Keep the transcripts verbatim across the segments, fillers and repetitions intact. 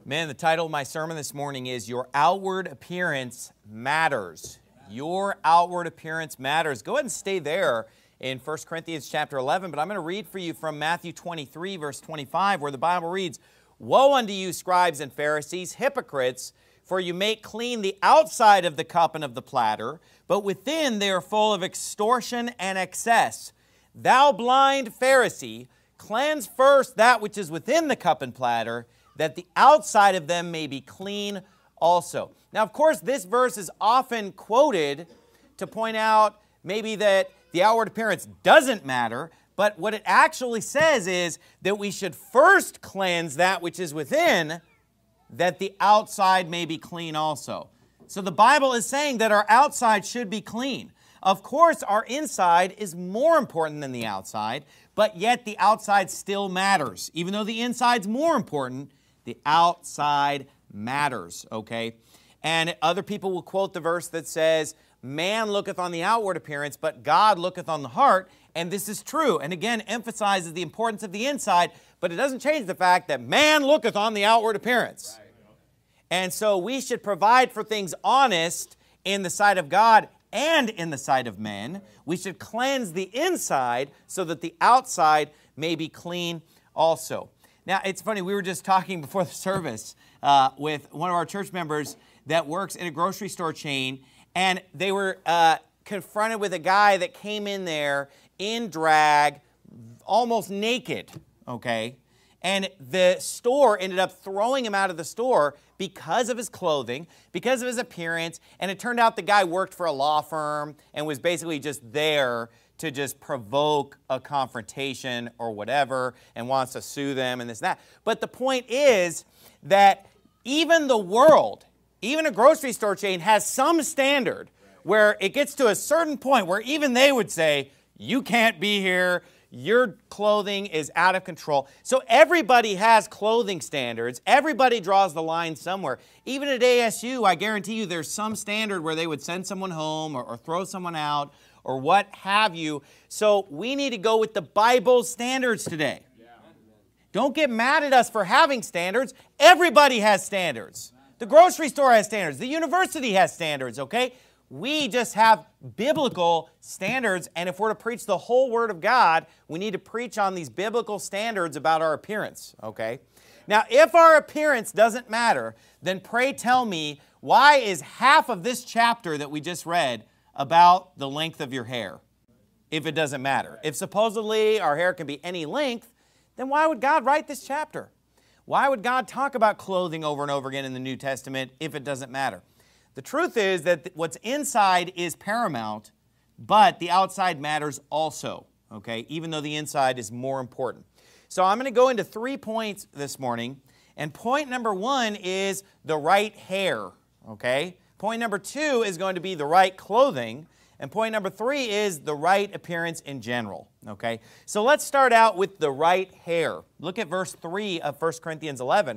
Man, the title of my sermon this morning is Your Outward Appearance Matters. Your outward appearance matters. Go ahead and stay there in First Corinthians chapter eleven, but I'm going to read for you from Matthew twenty-three, verse twenty-five, where the Bible reads, Woe unto you, scribes and Pharisees, hypocrites, for you make clean the outside of the cup and of the platter, but within they are full of extortion and excess. Thou blind Pharisee, cleanse first that which is within the cup and platter, that the outside of them may be clean also. Now, of course, this verse is often quoted to point out maybe that the outward appearance doesn't matter, but what it actually says is that we should first cleanse that which is within, that the outside may be clean also. So the Bible is saying that our outside should be clean. Of course, our inside is more important than the outside, but yet the outside still matters. Even though the inside's more important, the outside matters, okay? And other people will quote the verse that says, man looketh on the outward appearance, but God looketh on the heart. And this is true. And again, emphasizes the importance of the inside, but it doesn't change the fact that man looketh on the outward appearance. Right. And so we should provide for things honest in the sight of God and in the sight of men. We should cleanse the inside so that the outside may be clean also. Now, it's funny, we were just talking before the service uh, with one of our church members that works in a grocery store chain, and they were uh, confronted with a guy that came in there in drag, almost naked, okay? And the store ended up throwing him out of the store because of his clothing, because of his appearance, and it turned out the guy worked for a law firm and was basically just there to just provoke a confrontation or whatever and wants to sue them and this and that. But the point is that even the world, even a grocery store chain has some standard where it gets to a certain point where even they would say, you can't be here, your clothing is out of control. So everybody has clothing standards. Everybody draws the line somewhere. Even at A S U, I guarantee you there's some standard where they would send someone home or, or throw someone out or what have you. So we need to go with the Bible's standards today. Yeah. Don't get mad at us for having standards. Everybody has standards. The grocery store has standards. The university has standards, okay? We just have biblical standards, and if we're to preach the whole Word of God, we need to preach on these biblical standards about our appearance, okay? Now, if our appearance doesn't matter, then pray tell me, why is half of this chapter that we just read about the length of your hair, if it doesn't matter? If supposedly our hair can be any length, then why would God write this chapter? Why would God talk about clothing over and over again in the New Testament if it doesn't matter? The truth is that what's inside is paramount, but the outside matters also, okay, even though the inside is more important. So I'm going to go into three points this morning, and point number one is the right hair, okay? Point number two is going to be the right clothing, and point number three is the right appearance in general, okay? So let's start out with the right hair. Look at verse three of First Corinthians eleven.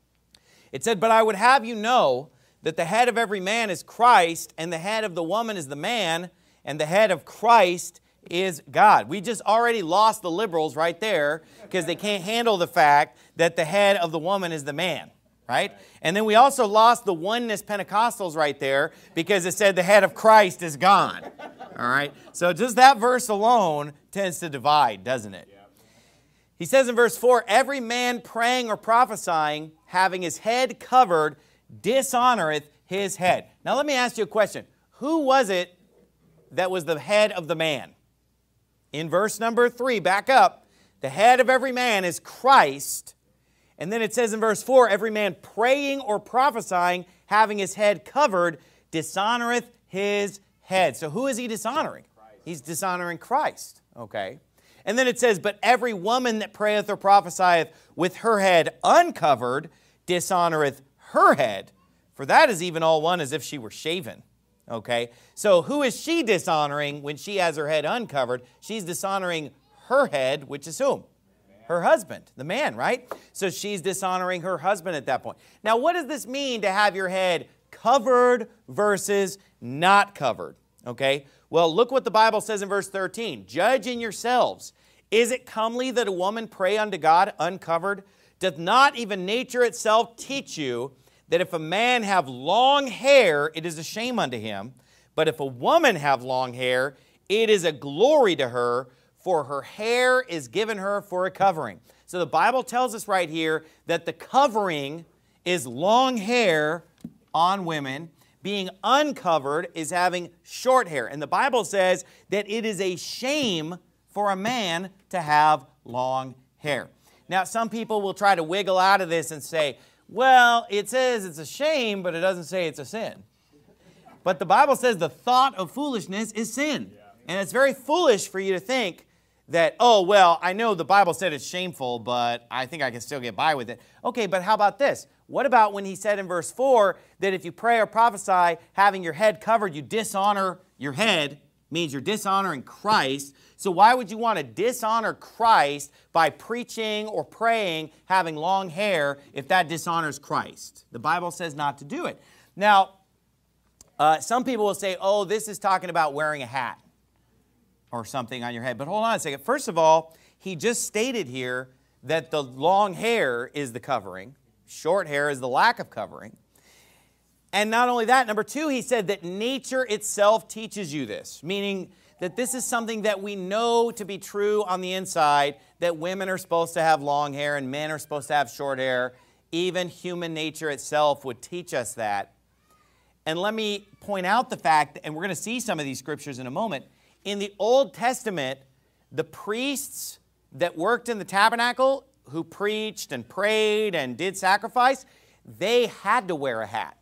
It said, But I would have you know that the head of every man is Christ, and the head of the woman is the man, and the head of Christ is God. We just already lost the liberals right there because they can't handle the fact that the head of the woman is the man, right? And then we also lost the oneness Pentecostals right there because it said the head of Christ is God, all right? So just that verse alone tends to divide, doesn't it? He says in verse four, Every man praying or prophesying, having his head covered, dishonoreth his head. Now let me ask you a question. Who was it that was the head of the man? In verse number three, back up, the head of every man is Christ. And then it says in verse four, every man praying or prophesying, having his head covered, dishonoreth his head. So who is he dishonoring? Christ. He's dishonoring Christ, okay? And then it says, But every woman that prayeth or prophesieth with her head uncovered, dishonoreth her head, for that is even all one as if she were shaven. Okay? So who is she dishonoring when she has her head uncovered? She's dishonoring her head, which is whom? Her husband, the man, right? So she's dishonoring her husband at that point. Now, what does this mean to have your head covered versus not covered? Okay? Well, look what the Bible says in verse thirteen. Judge in yourselves. Is it comely that a woman pray unto God uncovered? Doth not even nature itself teach you that if a man have long hair, it is a shame unto him, but if a woman have long hair, it is a glory to her, for her hair is given her for a covering. So the Bible tells us right here that the covering is long hair on women. Being uncovered is having short hair. And the Bible says that it is a shame for a man to have long hair. Now, some people will try to wiggle out of this and say, well, it says it's a shame, but it doesn't say it's a sin. But the Bible says the thought of foolishness is sin. And it's very foolish for you to think that, oh, well, I know the Bible said it's shameful, but I think I can still get by with it. Okay, but how about this? What about when he said in verse four that if you pray or prophesy having your head covered, you dishonor your head, means you're dishonoring Christ. So why would you want to dishonor Christ by preaching or praying having long hair if that dishonors Christ? The Bible says not to do it. Now, uh, some people will say, oh, this is talking about wearing a hat or something on your head. But hold on a second. First of all, he just stated here that the long hair is the covering. Short hair is the lack of covering. And not only that, number two, he said that nature itself teaches you this, meaning that this is something that we know to be true on the inside, that women are supposed to have long hair and men are supposed to have short hair. Even human nature itself would teach us that. And let me point out the fact, and we're going to see some of these scriptures in a moment, in the Old Testament, the priests that worked in the tabernacle, who preached and prayed and did sacrifice, they had to wear a hat.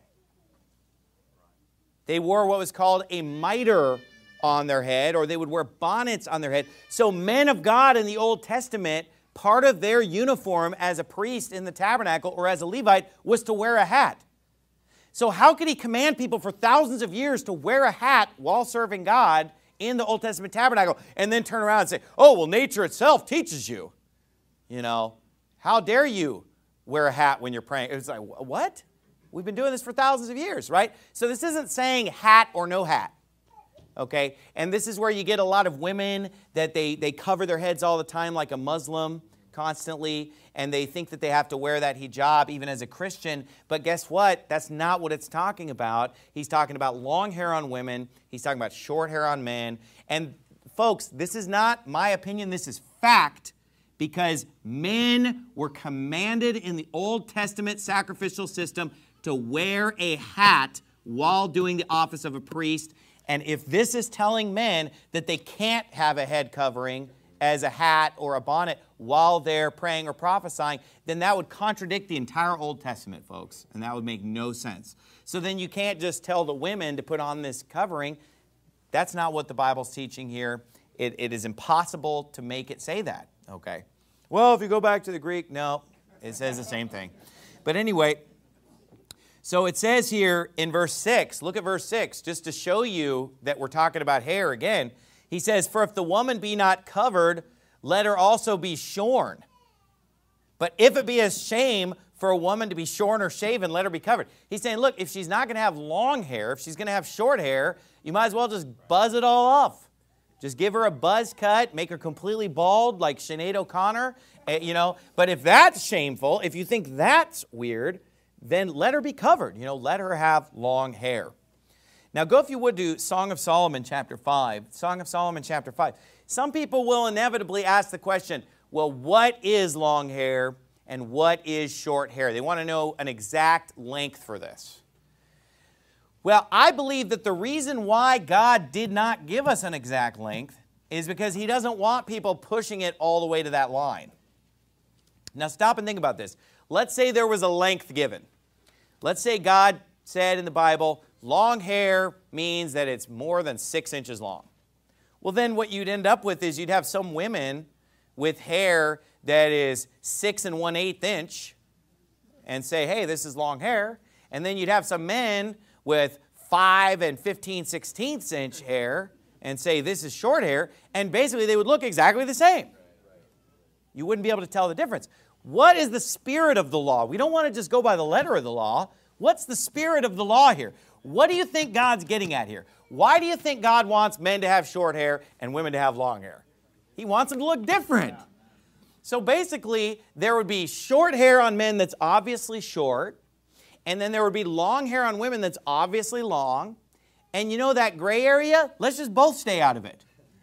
They wore what was called a mitre on their head, or they would wear bonnets on their head. So men of God in the Old Testament, part of their uniform as a priest in the tabernacle or as a Levite was to wear a hat. So how could he command people for thousands of years to wear a hat while serving God in the Old Testament tabernacle and then turn around and say, oh, well, nature itself teaches you. You know, how dare you wear a hat when you're praying? It's like, what? We've been doing this for thousands of years, right? So this isn't saying hat or no hat, okay? And this is where you get a lot of women that they, they cover their heads all the time like a Muslim constantly, and they think that they have to wear that hijab even as a Christian. But guess what? That's not what it's talking about. He's talking about long hair on women. He's talking about short hair on men. And folks, this is not my opinion. This is fact, because men were commanded in the Old Testament sacrificial system to wear a hat while doing the office of a priest. And if this is telling men that they can't have a head covering as a hat or a bonnet while they're praying or prophesying, then that would contradict the entire Old Testament, folks, and that would make no sense. So then you can't just tell the women to put on this covering. That's not what the Bible's teaching here. It, it is impossible to make it say that, okay? Well, if you go back to the Greek, no, it says the same thing. But anyway, so it says here in verse six, look at verse six, just to show you that we're talking about hair again. He says, for if the woman be not covered, let her also be shorn. But if it be a shame for a woman to be shorn or shaven, let her be covered. He's saying, look, if she's not going to have long hair, if she's going to have short hair, you might as well just buzz it all off. Just give her a buzz cut, make her completely bald like Sinead O'Connor, uh, you know. But if that's shameful, if you think that's weird, then let her be covered. You know, let her have long hair. Now go, if you would, to Song of Solomon chapter five. Song of Solomon chapter five. Some people will inevitably ask the question, well, what is long hair and what is short hair? They want to know an exact length for this. Well, I believe that the reason why God did not give us an exact length is because He doesn't want people pushing it all the way to that line. Now stop and think about this. Let's say there was a length given. Let's say God said in the Bible, long hair means that it's more than six inches long. Well, then what you'd end up with is you'd have some women with hair that is six and one-eighth inch and say, hey, this is long hair. And then you'd have some men with five and fifteen sixteenths inch hair and say, this is short hair. And basically they would look exactly the same. You wouldn't be able to tell the difference. What is the spirit of the law? We don't want to just go by the letter of the law. What's the spirit of the law here? What do you think God's getting at here? Why do you think God wants men to have short hair and women to have long hair? He wants them to look different. So basically, there would be short hair on men that's obviously short, and then there would be long hair on women that's obviously long. And you know that gray area? Let's just both stay out of it.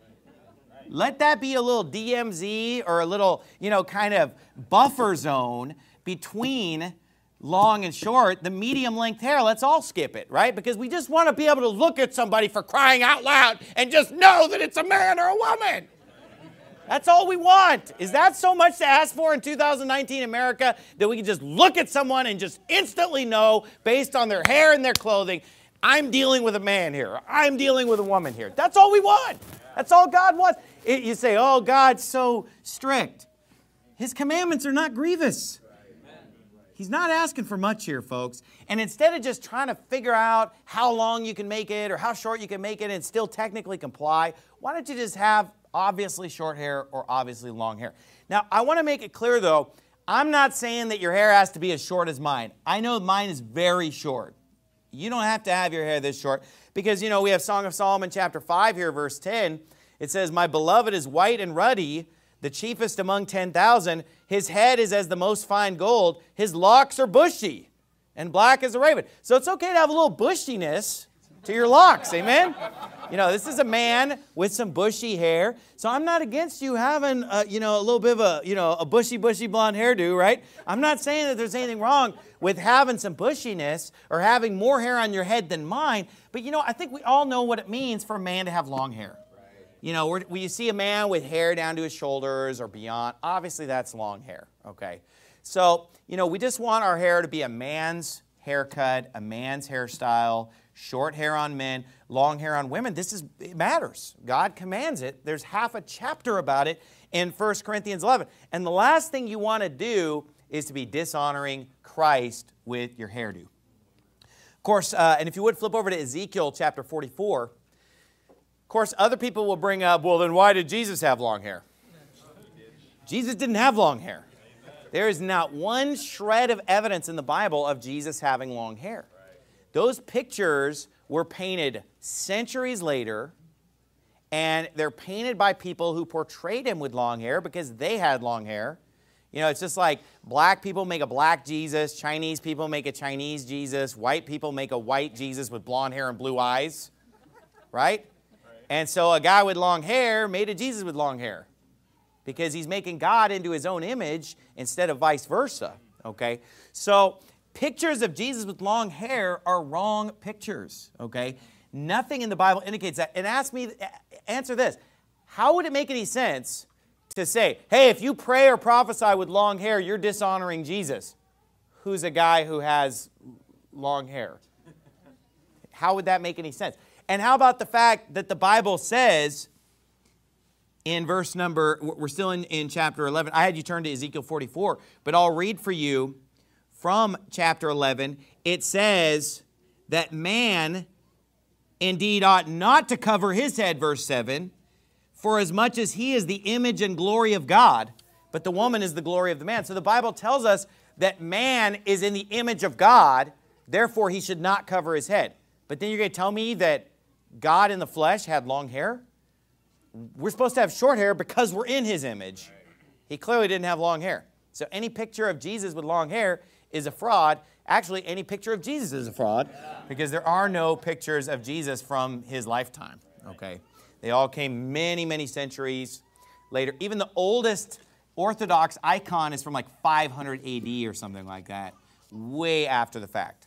Let that be a little D M Z or a little, you know, kind of buffer zone between long and short. The medium length hair, let's all skip it, right? Because we just want to be able to look at somebody for crying out loud and just know that it's a man or a woman. That's all we want. Is that so much to ask for in two thousand nineteen America, that we can just look at someone and just instantly know, based on their hair and their clothing, I'm dealing with a man here. I'm dealing with a woman here. That's all we want. That's all God wants. It, you say, oh, God's so strict. His commandments are not grievous. He's not asking for much here, folks. And instead of just trying to figure out how long you can make it or how short you can make it and still technically comply, why don't you just have obviously short hair or obviously long hair? Now, I want to make it clear, though, I'm not saying that your hair has to be as short as mine. I know mine is very short. You don't have to have your hair this short because, you know, we have Song of Solomon chapter five here, verse ten. It says, my beloved is white and ruddy, the chiefest among ten thousand. His head is as the most fine gold. His locks are bushy and black as a raven. So it's okay to have a little bushiness to your locks, amen? You know, this is a man with some bushy hair. So I'm not against you having, a, you know, a little bit of a, you know, a bushy, bushy blonde hairdo, right? I'm not saying that there's anything wrong with having some bushiness or having more hair on your head than mine. But, you know, I think we all know what it means for a man to have long hair. You know, when you see a man with hair down to his shoulders or beyond, obviously that's long hair, okay? So, you know, we just want our hair to be a man's haircut, a man's hairstyle, short hair on men, long hair on women. This is, it matters. God commands it. There's half a chapter about it in First Corinthians eleven. And the last thing you want to do is to be dishonoring Christ with your hairdo. Of course, uh, and if you would flip over to Ezekiel chapter forty-four, of course, other people will bring up, well, then why did Jesus have long hair? Jesus didn't have long hair. There is not one shred of evidence in the Bible of Jesus having long hair. Those pictures were painted centuries later, and they're painted by people who portrayed him with long hair because they had long hair. You know, it's just like black people make a black Jesus, Chinese people make a Chinese Jesus, white people make a white Jesus with blonde hair and blue eyes, right? And so a guy with long hair made a Jesus with long hair because he's making God into his own image instead of vice versa, okay? So pictures of Jesus with long hair are wrong pictures, okay? Nothing in the Bible indicates that. And ask me, answer this. How would it make any sense to say, hey, if you pray or prophesy with long hair, you're dishonoring Jesus, who's a guy who has long hair? How would that make any sense? And how about the fact that the Bible says in verse number, we're still in, in chapter eleven. I had you turn to Ezekiel forty-four, but I'll read for you from chapter eleven. It says that man indeed ought not to cover his head, verse seven, for as much as he is the image and glory of God, but the woman is the glory of the man. So the Bible tells us that man is in the image of God, therefore he should not cover his head. But then you're going to tell me that God in the flesh had long hair? We're supposed to have short hair because we're in his image. He clearly didn't have long hair. So any picture of Jesus with long hair is a fraud. Actually, any picture of Jesus is a fraud because there are no pictures of Jesus from his lifetime. Okay, they all came many, many centuries later. Even the oldest Orthodox icon is from like five hundred A D or something like that, way after the fact.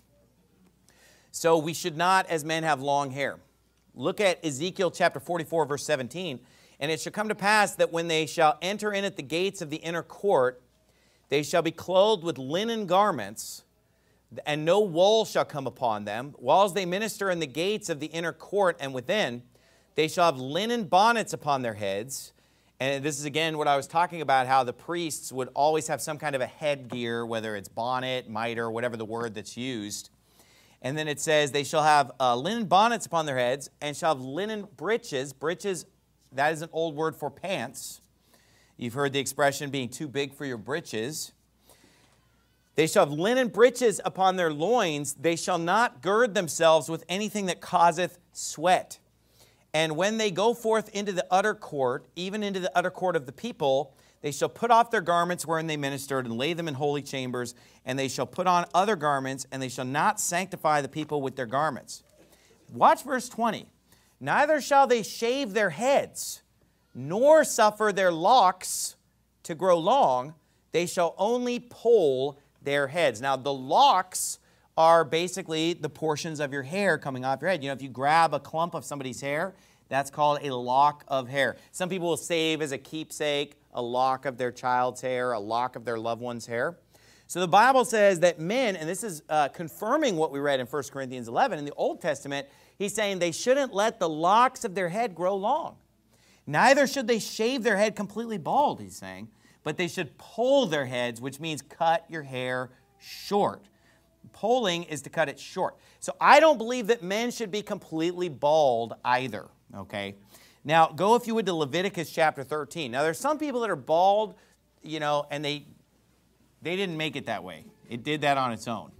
So we should not, as men, have long hair. Look at Ezekiel chapter forty-four, verse seventeen. And it shall come to pass that when they shall enter in at the gates of the inner court, they shall be clothed with linen garments, and no wool shall come upon them. Whilst they minister in the gates of the inner court and within, they shall have linen bonnets upon their heads. And this is again what I was talking about, how the priests would always have some kind of a headgear, whether it's bonnet, mitre, whatever the word that's used. And then it says, they shall have uh, linen bonnets upon their heads, and shall have linen breeches. Breeches, that is an old word for pants. You've heard the expression being too big for your breeches. They shall have linen breeches upon their loins. They shall not gird themselves with anything that causeth sweat. And when they go forth into the utter court, even into the utter court of the people, They shall put off their garments wherein they ministered and lay them in holy chambers, and they shall put on other garments, and they shall not sanctify the people with their garments. Watch verse twenty. Neither shall they shave their heads, nor suffer their locks to grow long. They shall only poll their heads. Now, the locks are basically the portions of your hair coming off your head. You know, if you grab a clump of somebody's hair, that's called a lock of hair. Some people will save as a keepsake a lock of their child's hair, a lock of their loved one's hair. So the Bible says that men, and this is uh, confirming what we read in First Corinthians eleven, in the Old Testament, he's saying they shouldn't let the locks of their head grow long. Neither should they shave their head completely bald, he's saying, but they should poll their heads, which means cut your hair short. Polling is to cut it short. So I don't believe that men should be completely bald either, okay? Now, go if you would to Leviticus chapter thirteen. Now, there's some people that are bald, you know, and they, they didn't make it that way. It did that on its own.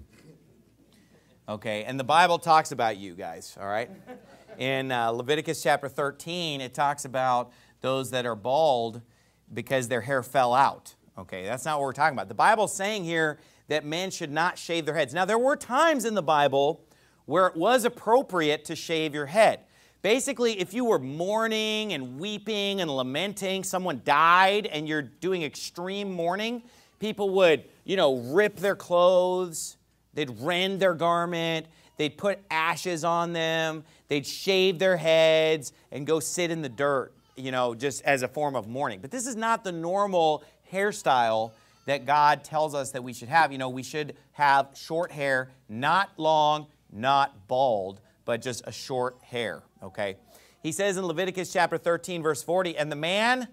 Okay, and the Bible talks about you guys, all right? In uh, Leviticus chapter thirteen, it talks about those that are bald because their hair fell out. Okay, that's not what we're talking about. The Bible's saying here that men should not shave their heads. Now, there were times in the Bible where it was appropriate to shave your head. Basically, if you were mourning and weeping and lamenting, someone died and you're doing extreme mourning, people would, you know, rip their clothes, they'd rend their garment, they'd put ashes on them, they'd shave their heads and go sit in the dirt, you know, just as a form of mourning. But this is not the normal hairstyle that God tells us that we should have. You know, we should have short hair, not long, not bald, but just a short hair, okay? He says in Leviticus chapter thirteen, verse forty, and the man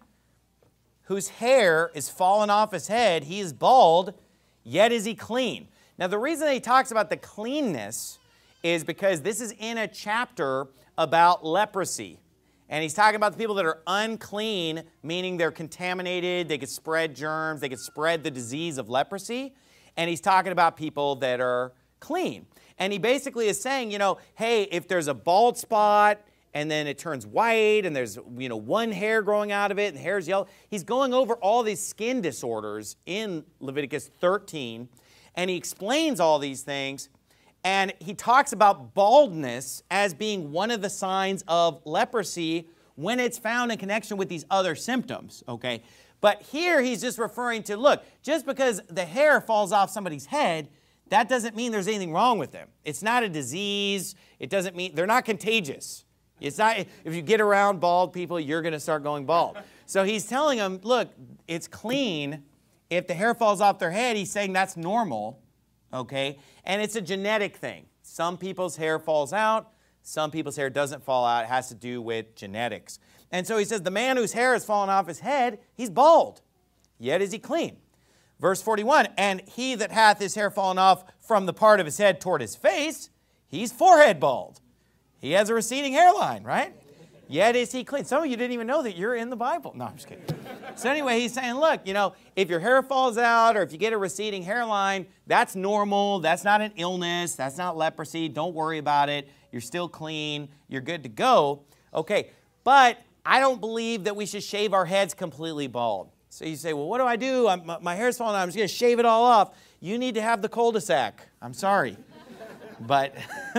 whose hair is fallen off his head, he is bald, yet is he clean. Now, the reason that he talks about the cleanness is because this is in a chapter about leprosy. And he's talking about the people that are unclean, meaning they're contaminated, they could spread germs, they could spread the disease of leprosy. And he's talking about people that are clean. And he basically is saying, you know, hey, if there's a bald spot and then it turns white and there's, you know, one hair growing out of it and the hair's yellow, he's going over all these skin disorders in Leviticus thirteen. And he explains all these things. And he talks about baldness as being one of the signs of leprosy when it's found in connection with these other symptoms, okay? But here he's just referring to, look, just because the hair falls off somebody's head, that doesn't mean there's anything wrong with them. It's not a disease. It doesn't mean, they're not contagious. It's not, if you get around bald people, you're going to start going bald. So he's telling them, look, it's clean. If the hair falls off their head, he's saying that's normal. Okay, and it's a genetic thing. Some people's hair falls out, some people's hair doesn't fall out. It has to do with genetics. And so he says, the man whose hair has fallen off his head, he's bald, yet is he clean. Verse forty-one, and he that hath his hair fallen off from the part of his head toward his face, he's forehead bald. He has a receding hairline, right? Yet is he clean. Some of you didn't even know that you're in the Bible. No, I'm just kidding. So anyway, he's saying, look, you know, if your hair falls out or if you get a receding hairline, that's normal. That's not an illness. That's not leprosy. Don't worry about it. You're still clean. You're good to go. Okay, but I don't believe that we should shave our heads completely bald. So you say, well, what do I do? I'm, my, my hair's falling out. I'm just going to shave it all off. You need to have the cul-de-sac. I'm sorry. But...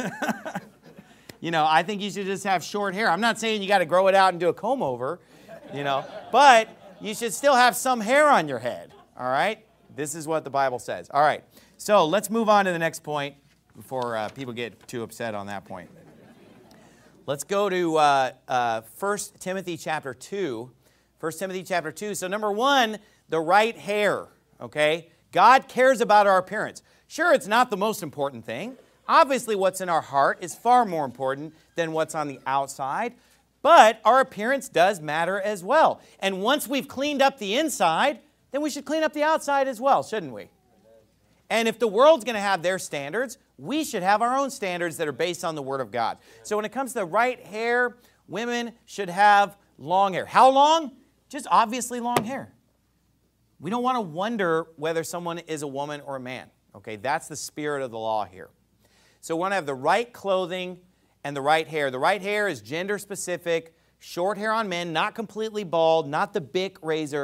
You know, I think you should just have short hair. I'm not saying you got to grow it out and do a comb over, you know, but you should still have some hair on your head, all right? This is what the Bible says. All right, so let's move on to the next point before uh, people get too upset on that point. Let's go to uh, uh, First Timothy chapter two. First Timothy chapter two. So number one, the right hair, okay? God cares about our appearance. Sure, it's not the most important thing. Obviously, what's in our heart is far more important than what's on the outside, but our appearance does matter as well. And once we've cleaned up the inside, then we should clean up the outside as well, shouldn't we? And if the world's going to have their standards, we should have our own standards that are based on the Word of God. So when it comes to the right hair, women should have long hair. How long? Just obviously long hair. We don't want to wonder whether someone is a woman or a man. Okay, that's the spirit of the law here. So we want to have the right clothing and the right hair. The right hair is gender specific, short hair on men, not completely bald, not the Bic razor,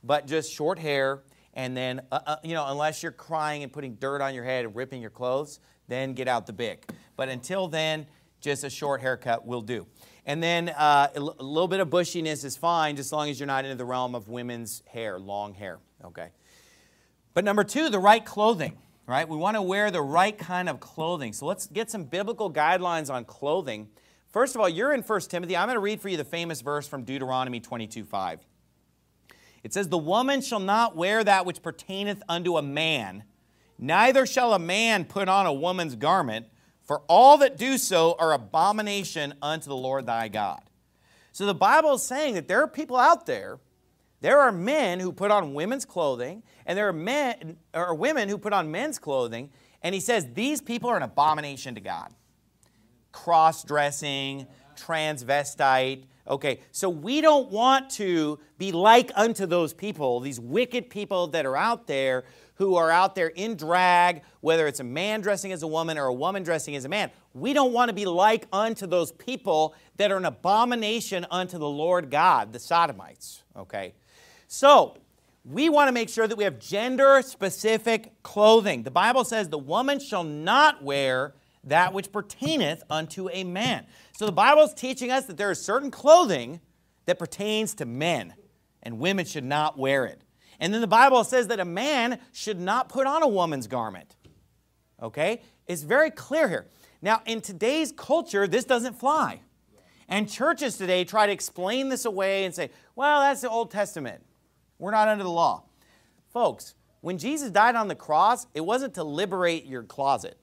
but just short hair. And then, uh, uh, you know, unless you're crying and putting dirt on your head and ripping your clothes, then get out the Bic. But until then, just a short haircut will do. And then uh, a little bit of bushiness is fine, just as long as you're not into the realm of women's hair, long hair, okay? But number two, the right clothing, right? We want to wear the right kind of clothing. So let's get some biblical guidelines on clothing. First of all, you're in First Timothy. I'm going to read for you the famous verse from Deuteronomy twenty-two five. It says, "The woman shall not wear that which pertaineth unto a man, neither shall a man put on a woman's garment, for all that do so are abomination unto the Lord thy God." So the Bible is saying that there are people out there, there are men who put on women's clothing, and there are men or women who put on men's clothing, and he says these people are an abomination to God. Cross-dressing, transvestite. Okay, so we don't want to be like unto those people, these wicked people that are out there who are out there in drag, whether it's a man dressing as a woman or a woman dressing as a man. We don't want to be like unto those people that are an abomination unto the Lord God, the Sodomites, okay? So, we want to make sure that we have gender-specific clothing. The Bible says the woman shall not wear that which pertaineth unto a man. So the Bible is teaching us that there is certain clothing that pertains to men, and women should not wear it. And then the Bible says that a man should not put on a woman's garment. Okay? It's very clear here. Now, in today's culture, this doesn't fly. And churches today try to explain this away and say, well, that's the Old Testament. We're not under the law. Folks, when Jesus died on the cross, it wasn't to liberate your closet.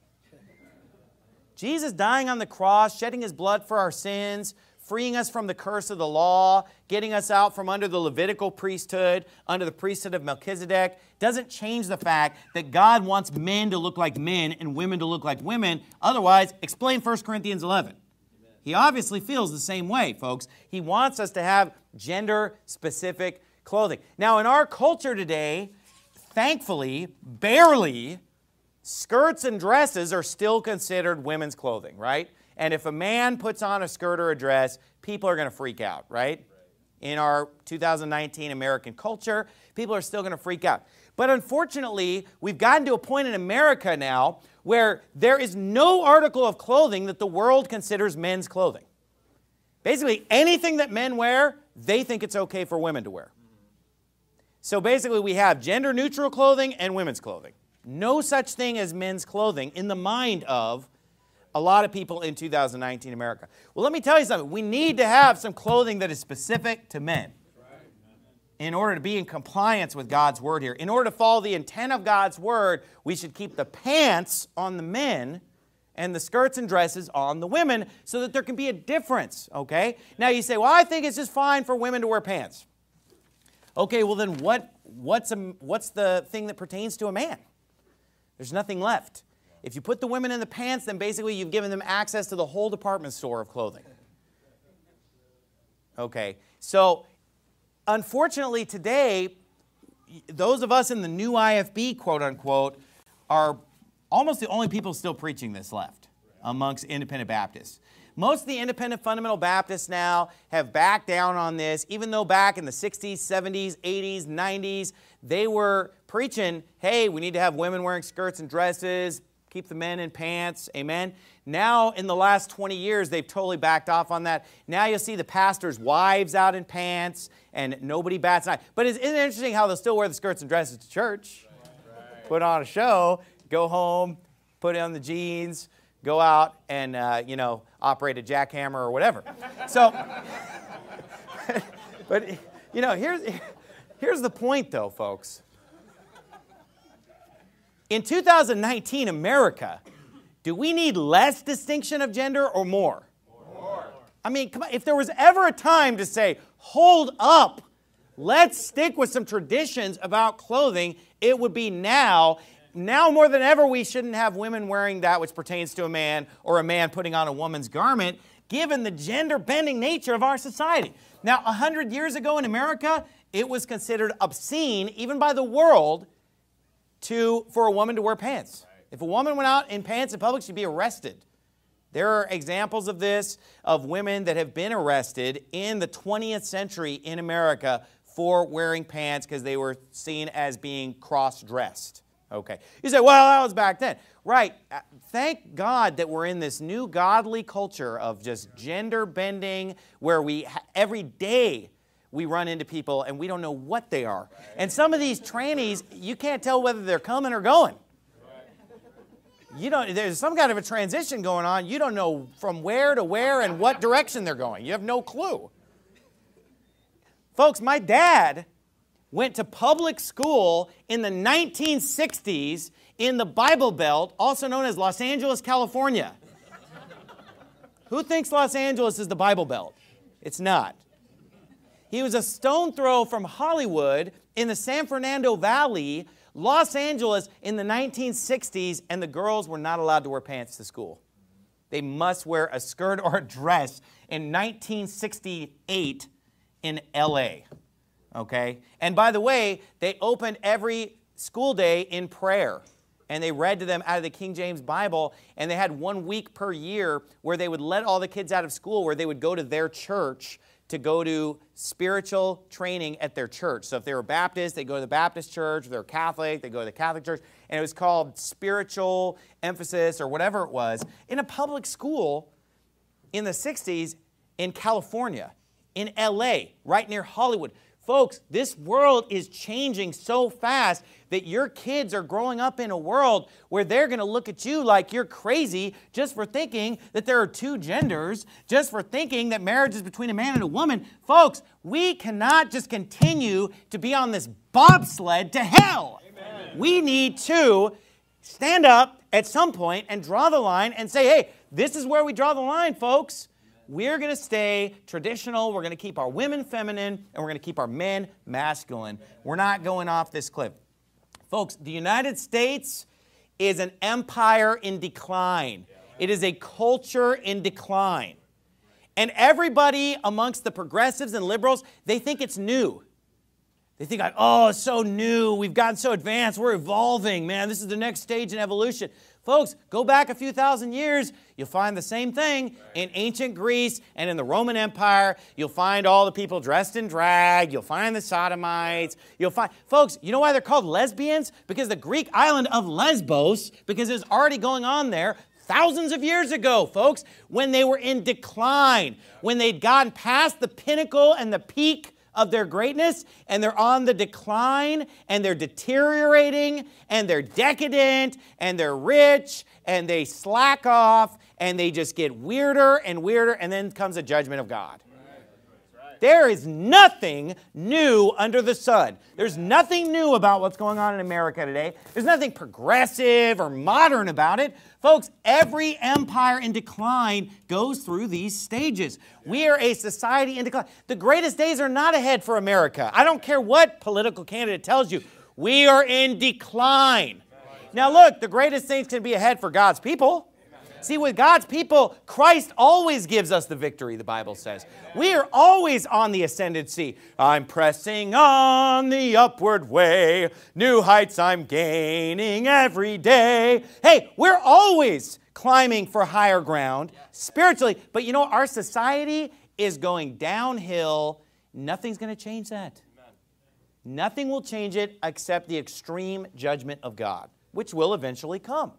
Jesus dying on the cross, shedding his blood for our sins, freeing us from the curse of the law, getting us out from under the Levitical priesthood, under the priesthood of Melchizedek, doesn't change the fact that God wants men to look like men and women to look like women. Otherwise, explain First Corinthians eleven. Amen. He obviously feels the same way, folks. He wants us to have gender-specific clothing. Now, in our culture today, thankfully, barely, skirts and dresses are still considered women's clothing, right? And if a man puts on a skirt or a dress, people are going to freak out, right? Right. In our two thousand nineteen American culture, people are still going to freak out. But unfortunately, we've gotten to a point in America now where there is no article of clothing that the world considers men's clothing. Basically, anything that men wear, they think it's okay for women to wear. So basically, we have gender-neutral clothing and women's clothing. No such thing as men's clothing in the mind of a lot of people in two thousand nineteen America. Well, let me tell you something. We need to have some clothing that is specific to men in order to be in compliance with God's word here. In order to follow the intent of God's word, we should keep the pants on the men and the skirts and dresses on the women so that there can be a difference, okay? Now you say, well, I think it's just fine for women to wear pants. Okay, well then what, what's, a, what's the thing that pertains to a man? There's nothing left. If you put the women in the pants, then basically you've given them access to the whole department store of clothing. Okay, so unfortunately today, those of us in the new I F B, quote unquote, are almost the only people still preaching this left amongst independent Baptists. Most of the independent fundamental Baptists now have backed down on this, even though back in the sixties, seventies, eighties, nineties, they were preaching, hey, we need to have women wearing skirts and dresses, keep the men in pants, amen? Now, in the last twenty years, they've totally backed off on that. Now you'll see the pastors' wives out in pants, and nobody bats an eye. But isn't it interesting how they'll still wear the skirts and dresses to church, right. Put on a show, go home, put on the jeans, go out and, uh, you know, operate a jackhammer or whatever. So, but, you know, here's, here's the point, though, folks. In two thousand nineteen America, do we need less distinction of gender or more? More. I mean, come on, if there was ever a time to say, hold up, let's stick with some traditions about clothing, it would be now. Now more than ever, we shouldn't have women wearing that which pertains to a man or a man putting on a woman's garment, given the gender-bending nature of our society. Now, a hundred years ago in America, it was considered obscene, even by the world, to, for a woman to wear pants. If a woman went out in pants in public, she'd be arrested. There are examples of this, of women that have been arrested in the twentieth century in America for wearing pants because they were seen as being cross-dressed. Okay. You say, well, that was back then. Right. Thank God that we're in this new godly culture of just gender bending where we, every day, we run into people and we don't know what they are. And some of these trannies, you can't tell whether they're coming or going. You don't, there's some kind of a transition going on. You don't know from where to where and what direction they're going. You have no clue. Folks, my dad went to public school in the nineteen sixties in the Bible Belt, also known as Los Angeles, California. Who thinks Los Angeles is the Bible Belt? It's not. He was a stone throw from Hollywood in the San Fernando Valley, Los Angeles in the nineteen sixties, and the girls were not allowed to wear pants to school. They must wear a skirt or a dress in nineteen sixty-eight in L A Okay? And by the way, they opened every school day in prayer. And they read to them out of the King James Bible. And they had one week per year where they would let all the kids out of school, where they would go to their church to go to spiritual training at their church. So if they were Baptist, they'd go to the Baptist church. If they were Catholic, they'd go to the Catholic church. And it was called spiritual emphasis or whatever it was in a public school in the sixties in California, in L A, right near Hollywood. Folks, this world is changing so fast that your kids are growing up in a world where they're going to look at you like you're crazy just for thinking that there are two genders, just for thinking that marriage is between a man and a woman. Folks, we cannot just continue to be on this bobsled to hell. Amen. We need to stand up at some point and draw the line and say, hey, this is where we draw the line, folks. We're going to stay traditional. We're going to keep our women feminine, and we're going to keep our men masculine. We're not going off this cliff. Folks, the United States is an empire in decline. It is a culture in decline. And everybody amongst the progressives and liberals, they think it's new. They think, like, oh, it's so new. We've gotten so advanced. We're evolving, man. This is the next stage in evolution. Folks, go back a few thousand years, you'll find the same thing in ancient Greece and in the Roman Empire. You'll find all the people dressed in drag. You'll find the sodomites. You'll find, folks, you know why they're called lesbians? Because the Greek island of Lesbos, because it was already going on there thousands of years ago, folks, when they were in decline, when they'd gotten past the pinnacle and the peak of their greatness, and they're on the decline, and they're deteriorating, and they're decadent, and they're rich, and they slack off, and they just get weirder and weirder, and then comes the judgment of God. There is nothing new under the sun. There's nothing new about what's going on in America today. There's nothing progressive or modern about it. Folks, every empire in decline goes through these stages. We are a society in decline. The greatest days are not ahead for America. I don't care what political candidate tells you. We are in decline. Now look, the greatest things can be ahead for God's people. See, with God's people, Christ always gives us the victory, the Bible says. We are always on the ascendancy. I'm pressing on the upward way. New heights I'm gaining every day. Hey, we're always climbing for higher ground spiritually. But you know, our society is going downhill. Nothing's going to change that. Nothing will change it except the extreme judgment of God, which will eventually come.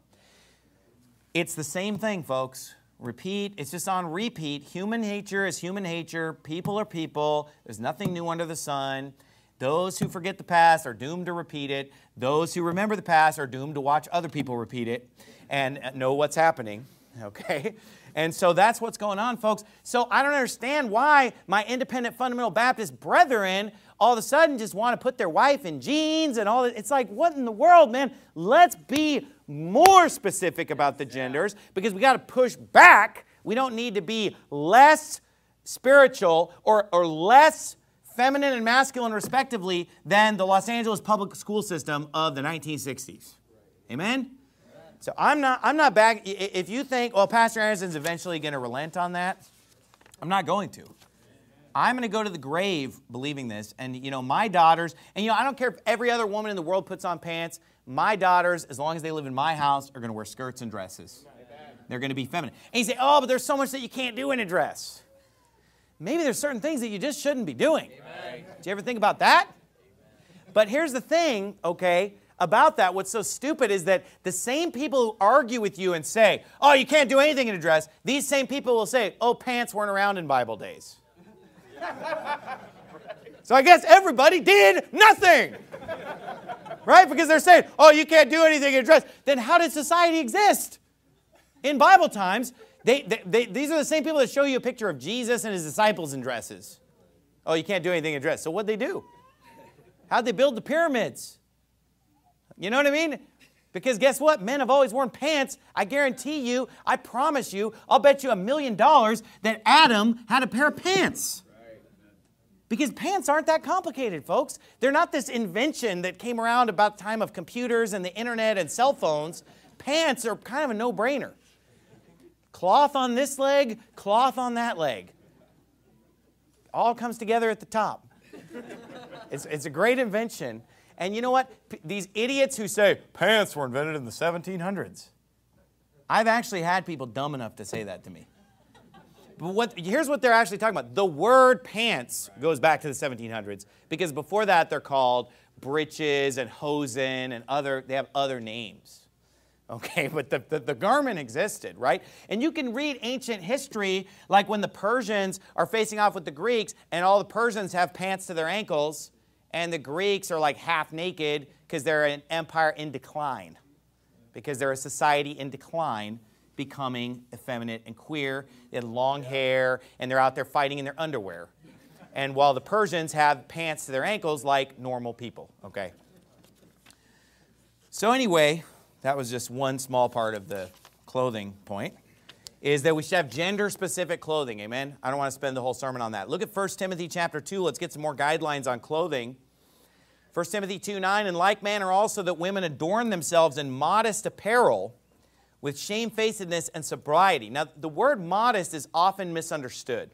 It's the same thing, folks. Repeat. It's just on repeat. Human nature is human nature. People are people. There's nothing new under the sun. Those who forget the past are doomed to repeat it. Those who remember the past are doomed to watch other people repeat it and know what's happening. Okay? And so that's what's going on, folks. So I don't understand why my independent fundamental Baptist brethren all of a sudden just want to put their wife in jeans and all that. It's like, what in the world, man? Let's be more specific about the genders because we got to push back. We don't need to be less spiritual or, or less feminine and masculine, respectively, than the Los Angeles public school system of the nineteen sixties. Amen? So I'm not, I'm not back. If you think, well, Pastor Anderson's eventually going to relent on that, I'm not going to. I'm going to go to the grave believing this. And, you know, my daughters, and, you know, I don't care if every other woman in the world puts on pants. My daughters, as long as they live in my house, are going to wear skirts and dresses. They're going to be feminine. And you say, oh, but there's so much that you can't do in a dress. maybe there's certain things that you just shouldn't be doing. Amen. Did you ever think about that? Amen. But here's the thing, okay, about that. What's so stupid is that the same people who argue with you and say, oh, you can't do anything in a dress, these same people will say, oh, pants weren't around in Bible days. So I guess everybody did nothing. Right? Because they're saying, oh, you can't do anything in a dress. Then how did society exist? In Bible times, they, they, they, these are the same people that show you a picture of Jesus and his disciples in dresses. Oh, you can't do anything in a dress. So what'd they do? How'd they build the pyramids? You know what I mean? Because guess what? Men have always worn pants. I guarantee you, I promise you, I'll bet you a million dollars that Adam had a pair of pants. Because pants aren't that complicated, folks. They're not this invention that came around about the time of computers and the internet and cell phones. Pants are kind of a no-brainer. Cloth on this leg, cloth on that leg. All comes together at the top. It's, it's a great invention. And you know what? P- these idiots who say, pants were invented in the seventeen hundreds. I've actually had people dumb enough to say that to me. But what, here's what they're actually talking about. The word pants goes back to the seventeen hundreds because before that they're called breeches and hosen and other, they have other names. Okay, but the, the, the garment existed, right? And you can read ancient history like when the Persians are facing off with the Greeks and all the Persians have pants to their ankles and the Greeks are like half naked because they're an empire in decline, because they're a society in decline, becoming effeminate and queer. They had long hair, and they're out there fighting in their underwear. And while the Persians have pants to their ankles like normal people, okay? So anyway, that was just one small part of the clothing point, is that we should have gender-specific clothing, amen? I don't want to spend the whole sermon on that. Look at First Timothy chapter two. Let's get some more guidelines on clothing. First Timothy two nine, in like manner also that women adorn themselves in modest apparel, with shamefacedness and sobriety. Now, the word modest is often misunderstood.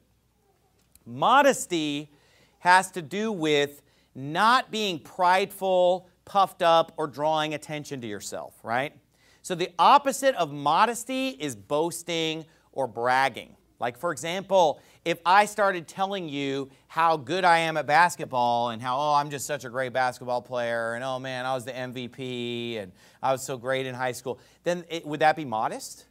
Modesty has to do with not being prideful, puffed up, or drawing attention to yourself, right? So the opposite of modesty is boasting or bragging. Like, for example, if I started telling you how good I am at basketball and how, oh, I'm just such a great basketball player, and oh, man, I was the M V P, and I was so great in high school, then it, would that be modest?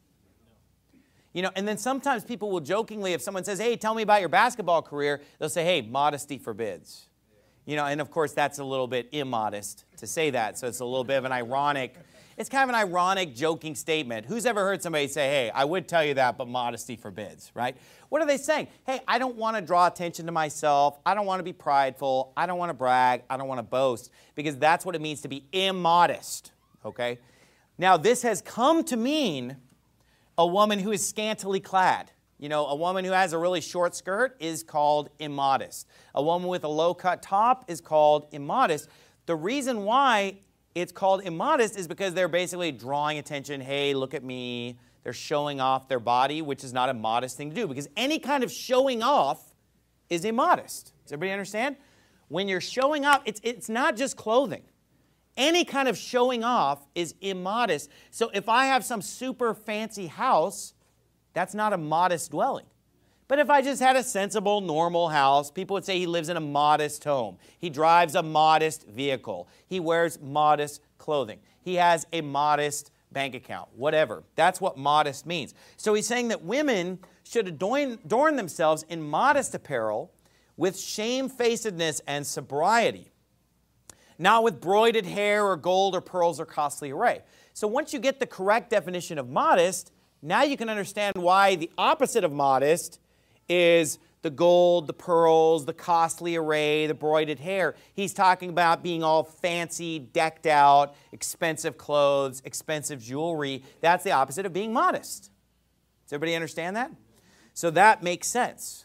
You know, and then sometimes people will jokingly, if someone says, hey, tell me about your basketball career, they'll say, hey, modesty forbids. You know, and of course, that's a little bit immodest to say that, so it's a little bit of an ironic, it's kind of an ironic, joking statement. Who's ever heard somebody say, hey, I would tell you that, but modesty forbids, right? What are they saying? Hey, I don't want to draw attention to myself. I don't want to be prideful. I don't want to brag. I don't want to boast, because that's what it means to be immodest, okay? Now, this has come to mean a woman who is scantily clad. You know, a woman who has a really short skirt is called immodest. A woman with a low-cut top is called immodest. The reason why it's called immodest is because they're basically drawing attention. Hey, look at me. They're showing off their body, which is not a modest thing to do, because any kind of showing off is immodest. Does everybody understand? When you're showing off, it's, it's not just clothing. Any kind of showing off is immodest. So if I have some super fancy house, that's not a modest dwelling. But if I just had a sensible, normal house, people would say he lives in a modest home. He drives a modest vehicle. He wears modest clothing. He has a modest bank account, whatever. That's what modest means. So he's saying that women should adorn, adorn themselves in modest apparel with shamefacedness and sobriety, not with broided hair or gold or pearls or costly array. So once you get the correct definition of modest, now you can understand why the opposite of modest is the gold, the pearls, the costly array, the broided hair. He's talking about being all fancy, decked out, expensive clothes, expensive jewelry. That's the opposite of being modest. Does everybody understand that? So that makes sense.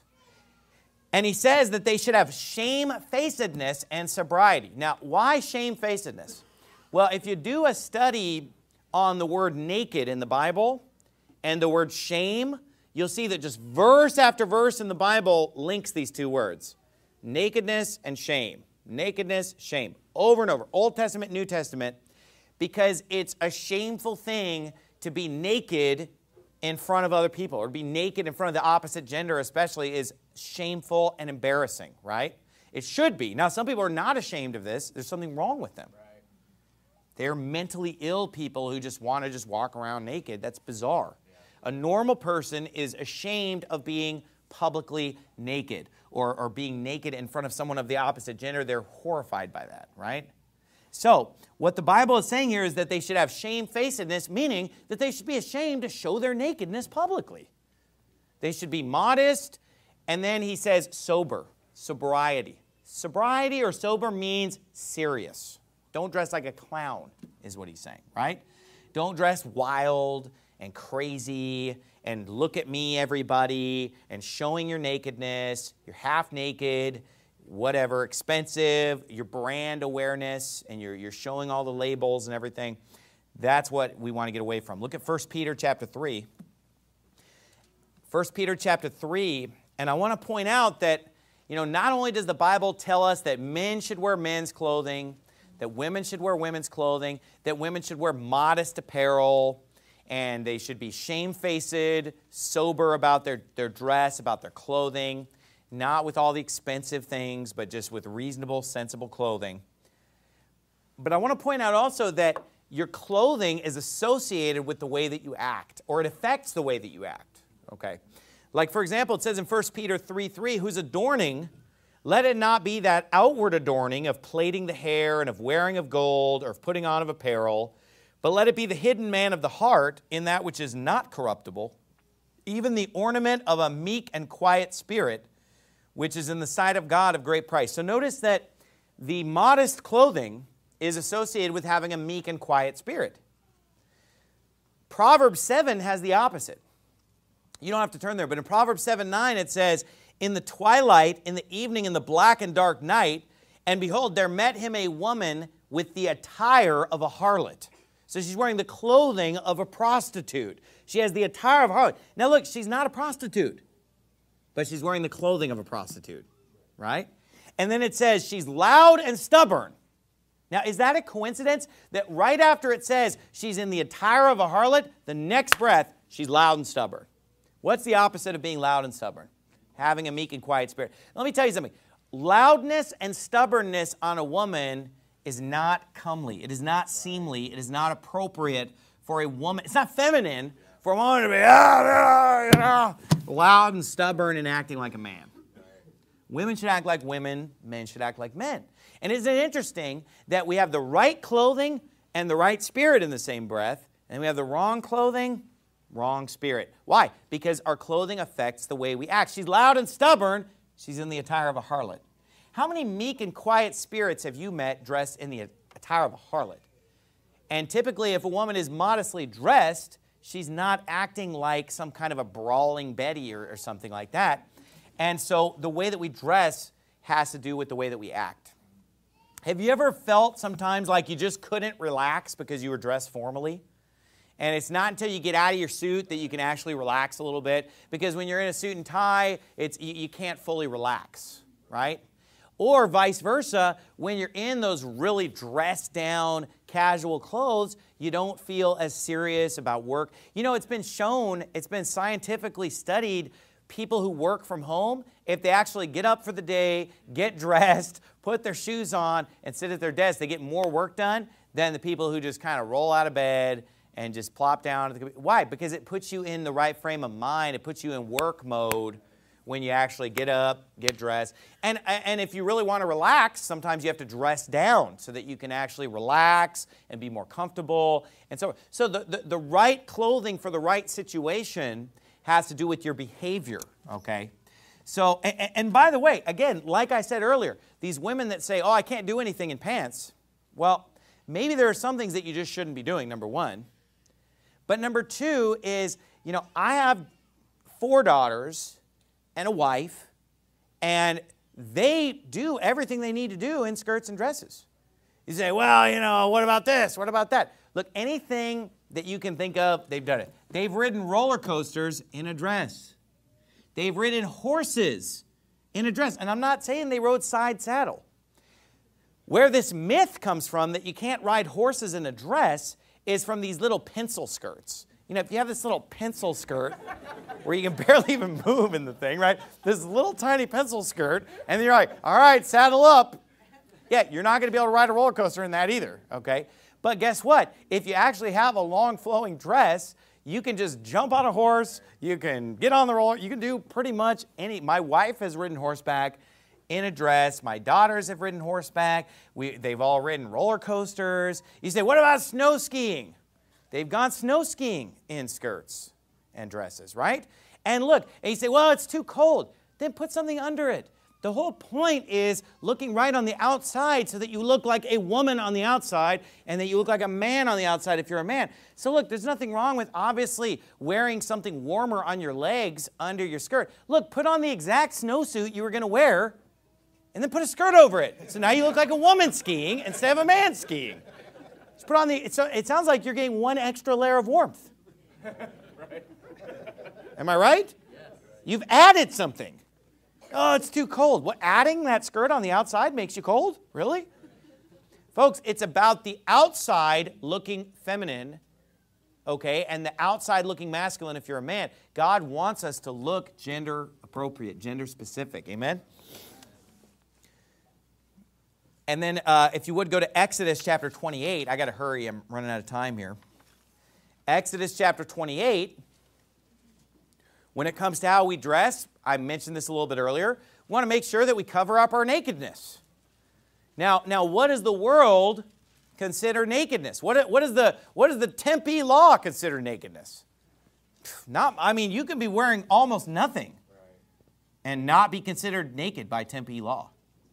And he says that they should have shamefacedness and sobriety. Now, why shamefacedness? Well, if you do a study on the word naked in the Bible and the word shame, you'll see that just verse after verse in the Bible links these two words. Nakedness and shame. Nakedness, shame. Over and over. Old Testament, New Testament. Because it's a shameful thing to be naked in front of other people. Or to be naked in front of the opposite gender especially is shameful and embarrassing, right? It should be. Now, some people are not ashamed of this. There's something wrong with them. Right. They're mentally ill people who just want to just walk around naked. That's bizarre. Yeah. A normal person is ashamed of being publicly naked or, or being naked in front of someone of the opposite gender. They're horrified by that, right? So, what the Bible is saying here is that they should have shamefacedness, meaning that they should be ashamed to show their nakedness publicly. They should be modest, and then he says sober, sobriety. Sobriety or sober means serious. Don't dress like a clown, is what he's saying, right? Don't dress wild and crazy and look at me, everybody, and showing your nakedness. You're half naked, whatever, expensive, your brand awareness, and you're, you're showing all the labels and everything. That's what we want to get away from. Look at First Peter chapter three. First Peter chapter three, and I want to point out that, you know, not only does the Bible tell us that men should wear men's clothing, that women should wear women's clothing, that women should wear modest apparel, and they should be shamefaced, sober about their, their dress, about their clothing, not with all the expensive things, but just with reasonable, sensible clothing. But I want to point out also that your clothing is associated with the way that you act, or it affects the way that you act, okay? Like, for example, it says in First Peter three three, whose adorning, let it not be that outward adorning of plaiting the hair and of wearing of gold or of putting on of apparel, but let it be the hidden man of the heart in that which is not corruptible, even the ornament of a meek and quiet spirit, which is in the sight of God of great price. So notice that the modest clothing is associated with having a meek and quiet spirit. Proverbs seven has the opposite. You don't have to turn there, but in Proverbs seven nine it says, in the twilight, in the evening, in the black and dark night, and behold, there met him a woman with the attire of a harlot. So she's wearing the clothing of a prostitute. She has the attire of a harlot. Now look, she's not a prostitute, but she's wearing the clothing of a prostitute, right? And then it says she's loud and stubborn. Now, is that a coincidence that right after it says she's in the attire of a harlot, the next breath, she's loud and stubborn? What's the opposite of being loud and stubborn? Having a meek and quiet spirit. Let me tell you something. Loudness and stubbornness on a woman is not comely. It is not seemly. It is not appropriate for a woman. It's not feminine for a woman to be ah, ah, you know, loud and stubborn and acting like a man. Women should act like women. Men should act like men. And isn't it interesting that we have the right clothing and the right spirit in the same breath, and we have the wrong clothing, wrong spirit. Why? Because our clothing affects the way we act. She's loud and stubborn. She's in the attire of a harlot. How many meek and quiet spirits have you met dressed in the attire of a harlot? And typically, if a woman is modestly dressed, she's not acting like some kind of a brawling Betty or, or something like that. And so the way that we dress has to do with the way that we act. Have you ever felt sometimes like you just couldn't relax because you were dressed formally? And it's not until you get out of your suit that you can actually relax a little bit. Because when you're in a suit and tie, it's, you, you can't fully relax, right? Or vice versa, when you're in those really dressed down, casual clothes, you don't feel as serious about work. You know, it's been shown, it's been scientifically studied, people who work from home, if they actually get up for the day, get dressed, put their shoes on, and sit at their desk, they get more work done than the people who just kind of roll out of bed and just plop down at the computer. Why? Because it puts you in the right frame of mind. It puts you in work mode when you actually get up, get dressed. And, and if you really want to relax, sometimes you have to dress down so that you can actually relax and be more comfortable. And so, so the, the, the right clothing for the right situation has to do with your behavior, okay? So, and, and by the way, again, like I said earlier, these women that say, oh, I can't do anything in pants. Well, maybe there are some things that you just shouldn't be doing, number one. But number two is, you know, I have four daughters and a wife, and they do everything they need to do in skirts and dresses. You say, well, you know, what about this? What about that? Look, anything that you can think of, they've done it. They've ridden roller coasters in a dress. They've ridden horses in a dress. And I'm not saying they rode side saddle. Where this myth comes from that you can't ride horses in a dress is from these little pencil skirts. you know, if you have this little pencil skirt where you can barely even move in the thing, right? This little tiny pencil skirt, and then you're like, all right, saddle up. Yeah, you're not going to be able to ride a roller coaster in that either, okay? But guess what? If you actually have a long flowing dress, you can just jump on a horse, you can get on the roller, you can do pretty much any. My wife has ridden horseback in a dress. My daughters have ridden horseback. We, they've all ridden roller coasters. You say, what about snow skiing? They've gone snow skiing in skirts and dresses, right? And look, and you say, well, it's too cold. Then put something under it. The whole point is looking right on the outside so that you look like a woman on the outside and that you look like a man on the outside if you're a man. So look, there's nothing wrong with obviously wearing something warmer on your legs under your skirt. Look, put on the exact snowsuit you were going to wear and then put a skirt over it. So now you look like a woman skiing instead of a man skiing. Just put on the, it, it sounds like you're getting one extra layer of warmth. Am I right? You've added something. Oh, it's too cold. What, adding that skirt on the outside makes you cold? Really? Folks, it's about the outside looking feminine, okay, and the outside looking masculine if you're a man. God wants us to look gender appropriate, gender specific. Amen? And then uh, if you would go to Exodus chapter twenty-eight. I got to hurry. I'm running out of time here. Exodus chapter twenty-eight. When it comes to how we dress, I mentioned this a little bit earlier, we want to make sure that we cover up our nakedness. Now, now what does the world consider nakedness? What, what, is the, what does the Tempe law consider nakedness? Not, I mean, you can be wearing almost nothing and not be considered naked by Tempe law.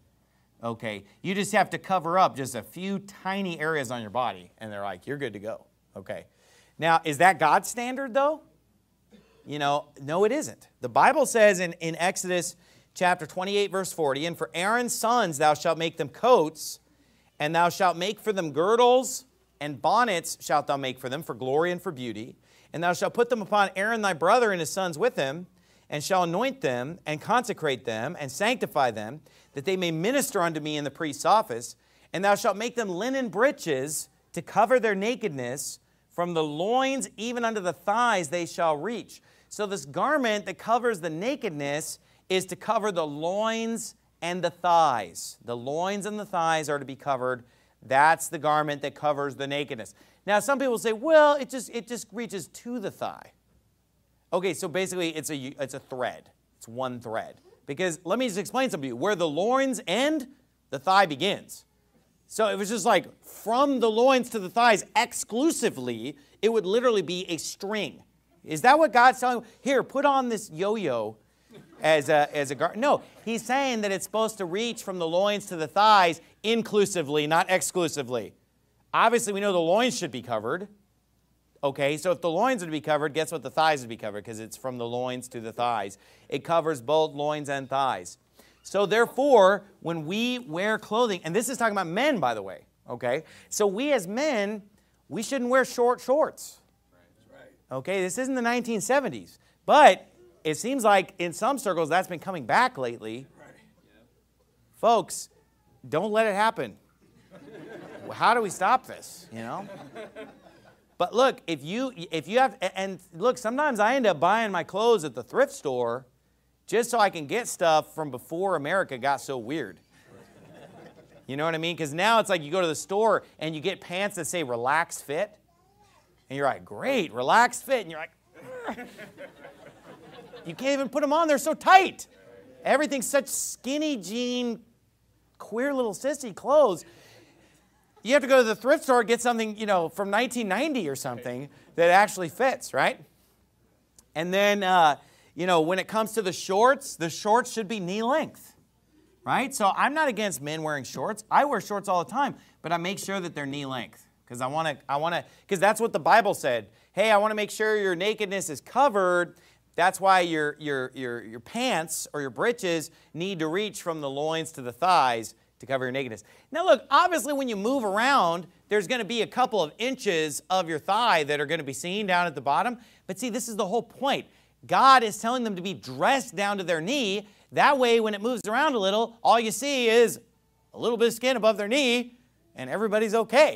Okay, you just have to cover up just a few tiny areas on your body, and they're like, you're good to go. Okay. Now, is that God's standard, though? You know, no, it isn't. The Bible says in, in Exodus chapter twenty-eight, verse forty, and for Aaron's sons thou shalt make them coats, and thou shalt make for them girdles, and bonnets shalt thou make for them for glory and for beauty. And thou shalt put them upon Aaron thy brother and his sons with him, and shall anoint them, and consecrate them, and sanctify them, that they may minister unto me in the priest's office. And thou shalt make them linen breeches to cover their nakedness, from the loins even unto the thighs they shall reach. So this garment that covers the nakedness is to cover the loins and the thighs. The loins and the thighs are to be covered. That's the garment that covers the nakedness. Now, some people say, well, it just, it just reaches to the thigh. Okay, so basically it's a, it's a thread. It's one thread. Because let me just explain something to you. Where the loins end, the thigh begins. So it was just like from the loins to the thighs exclusively, it would literally be a string. Is that what God's telling you? Here, put on this yo-yo as a, as a garment. No, he's saying that it's supposed to reach from the loins to the thighs inclusively, not exclusively. Obviously, we know the loins should be covered. Okay, so if the loins are to be covered, guess what? The thighs would be covered because it's from the loins to the thighs. It covers both loins and thighs. So therefore, when we wear clothing, and this is talking about men, by the way, okay? So we as men, we shouldn't wear short shorts. Okay, this isn't the nineteen seventies. But it seems like in some circles that's been coming back lately. Folks, don't let it happen. How do we stop this, you know? But look, if you, if you have, and look, sometimes I end up buying my clothes at the thrift store just so I can get stuff from before America got so weird. You know what I mean? Because now it's like you go to the store and you get pants that say relax fit. And you're like, great, relaxed fit. And you're like, ugh. You can't even put them on. They're so tight. Everything's such skinny jean, queer little sissy clothes. You have to go to the thrift store and get something, you know, from nineteen ninety or something that actually fits, right? And then, uh, you know, when it comes to the shorts, the shorts should be knee length, right? So I'm not against men wearing shorts. I wear shorts all the time, but I make sure that they're knee length. Because I want to, I want to, because that's what the Bible said. Hey, I want to make sure your nakedness is covered. That's why your, your, your, your pants or your breeches need to reach from the loins to the thighs to cover your nakedness. Now look, obviously when you move around, there's going to be a couple of inches of your thigh that are going to be seen down at the bottom. But see, this is the whole point. God is telling them to be dressed down to their knee. That way, when it moves around a little, all you see is a little bit of skin above their knee, and everybody's okay.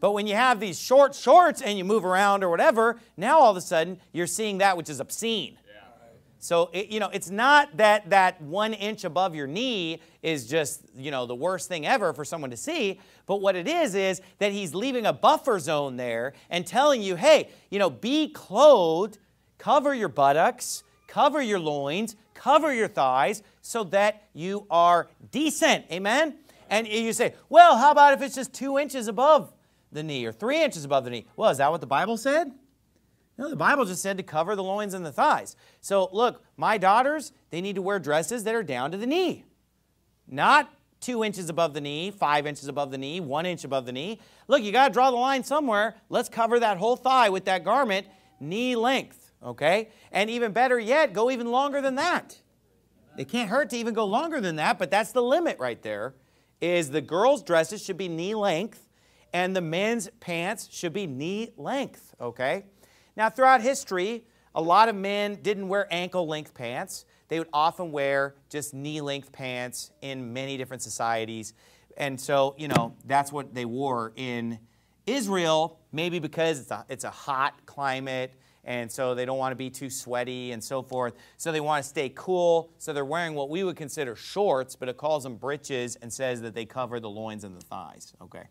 But when you have these short shorts and you move around or whatever, now all of a sudden you're seeing that which is obscene. Yeah. So, it, you know, it's not that that one inch above your knee is just, you know, the worst thing ever for someone to see. But what it is is that he's leaving a buffer zone there and telling you, hey, you know, be clothed, cover your buttocks, cover your loins, cover your thighs so that you are decent. Amen? And you say, well, how about if it's just two inches above the knee or three inches above the knee? Well, is that what the Bible said? No, the Bible just said to cover the loins and the thighs. So look, my daughters, they need to wear dresses that are down to the knee. Not two inches above the knee, five inches above the knee, one inch above the knee. Look, you got to draw the line somewhere. Let's cover that whole thigh with that garment, knee length, okay? And even better yet, go even longer than that. It can't hurt to even go longer than that, but that's the limit right there, is the girls' dresses should be knee length, and the men's pants should be knee length, okay? Now, throughout history, a lot of men didn't wear ankle-length pants. They would often wear just knee-length pants in many different societies. And so, you know, that's what they wore in Israel, maybe because it's a, it's a hot climate, and so they don't want to be too sweaty and so forth. So they want to stay cool, so they're wearing what we would consider shorts, but it calls them breeches and says that they cover the loins and the thighs, okay?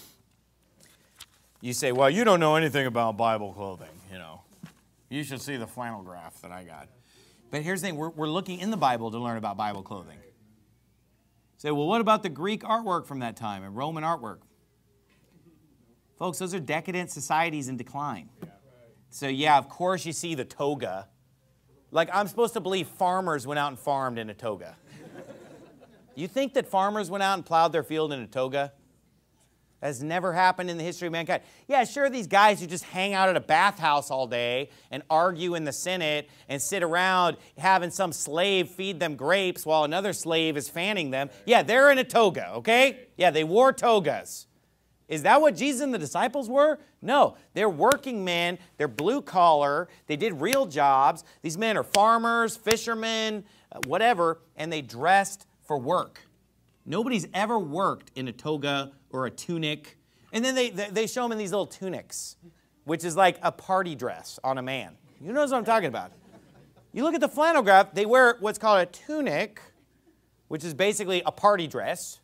You say, well, you don't know anything about Bible clothing, you know. You should see the flannel graph that I got. But here's the thing, we're, we're looking in the Bible to learn about Bible clothing. Say, well, what about the Greek artwork from that time and Roman artwork? Folks, those are decadent societies in decline. So yeah, of course you see the toga. Like, I'm supposed to believe farmers went out and farmed in a toga. You think that farmers went out and plowed their field in a toga? That's never happened in the history of mankind. Yeah, sure, these guys who just hang out at a bathhouse all day and argue in the Senate and sit around having some slave feed them grapes while another slave is fanning them. Yeah, they're in a toga, okay? Yeah, they wore togas. Is that what Jesus and the disciples were? No, they're working men. They're blue collar. They did real jobs. These men are farmers, fishermen, whatever, and they dressed for work. Nobody's ever worked in a toga or a tunic. And then they, they show them in these little tunics, which is like a party dress on a man. You know what I'm talking about. You look at the flannel graph, they wear what's called a tunic, which is basically a party dress.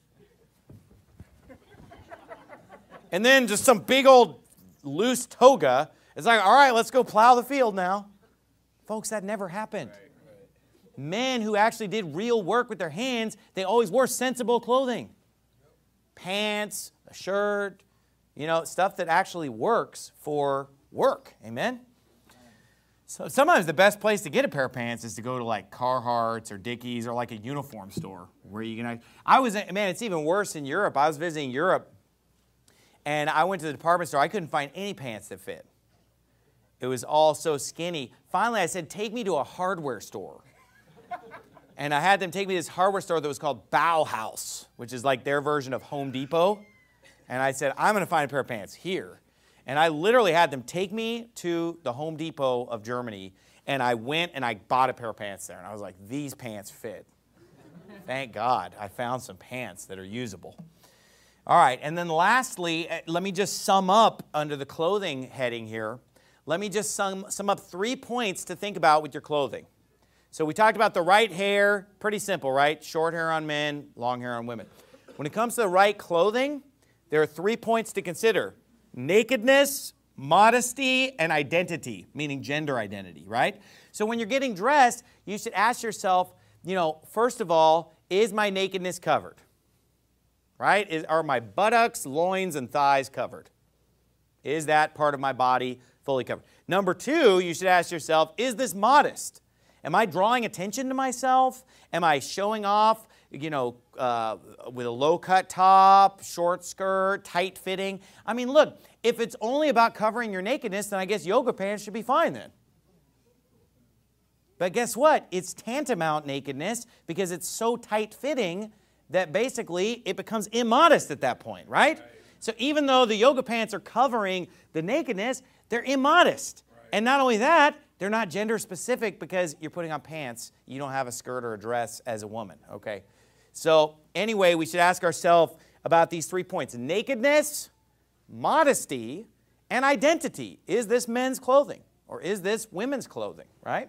And then just some big old loose toga. It's like, all right, let's go plow the field now. Folks, that never happened. Men who actually did real work with their hands, they always wore sensible clothing. Pants, a shirt, you know, stuff that actually works for work. Amen? So sometimes the best place to get a pair of pants is to go to like Carhartts or Dickies or like a uniform store where you can. I was, man, it's even worse in Europe. I was visiting Europe and I went to the department store. I couldn't find any pants that fit. It was all so skinny. Finally, I said, take me to a hardware store. And I had them take me to this hardware store that was called Bauhaus, which is like their version of Home Depot. And I said, I'm going to find a pair of pants here. And I literally had them take me to the Home Depot of Germany. And I went and I bought a pair of pants there. And I was like, these pants fit. Thank God I found some pants that are usable. All right, and then lastly, let me just sum up under the clothing heading here. Let me just sum, sum up three points to think about with your clothing. So we talked about the right hair, pretty simple, right? Short hair on men, long hair on women. When it comes to the right clothing, there are three points to consider. Nakedness, modesty, and identity, meaning gender identity, right? So when you're getting dressed, you should ask yourself, you know, first of all, is my nakedness covered? Right? Is, are my buttocks, loins, and thighs covered? Is that part of my body fully covered? Number two, you should ask yourself, is this modest? Am I drawing attention to myself? Am I showing off, you know, uh, with a low-cut top, short skirt, tight fitting? I mean, look, if it's only about covering your nakedness, then I guess yoga pants should be fine then. But guess what? It's tantamount nakedness because it's so tight-fitting that basically it becomes immodest at that point, right? Right. So even though the yoga pants are covering the nakedness, they're immodest. Right. And not only that, they're not gender specific because you're putting on pants. You don't have a skirt or a dress as a woman, okay? So anyway, we should ask ourselves about these three points. Nakedness, modesty, and identity. Is this men's clothing or is this women's clothing, right?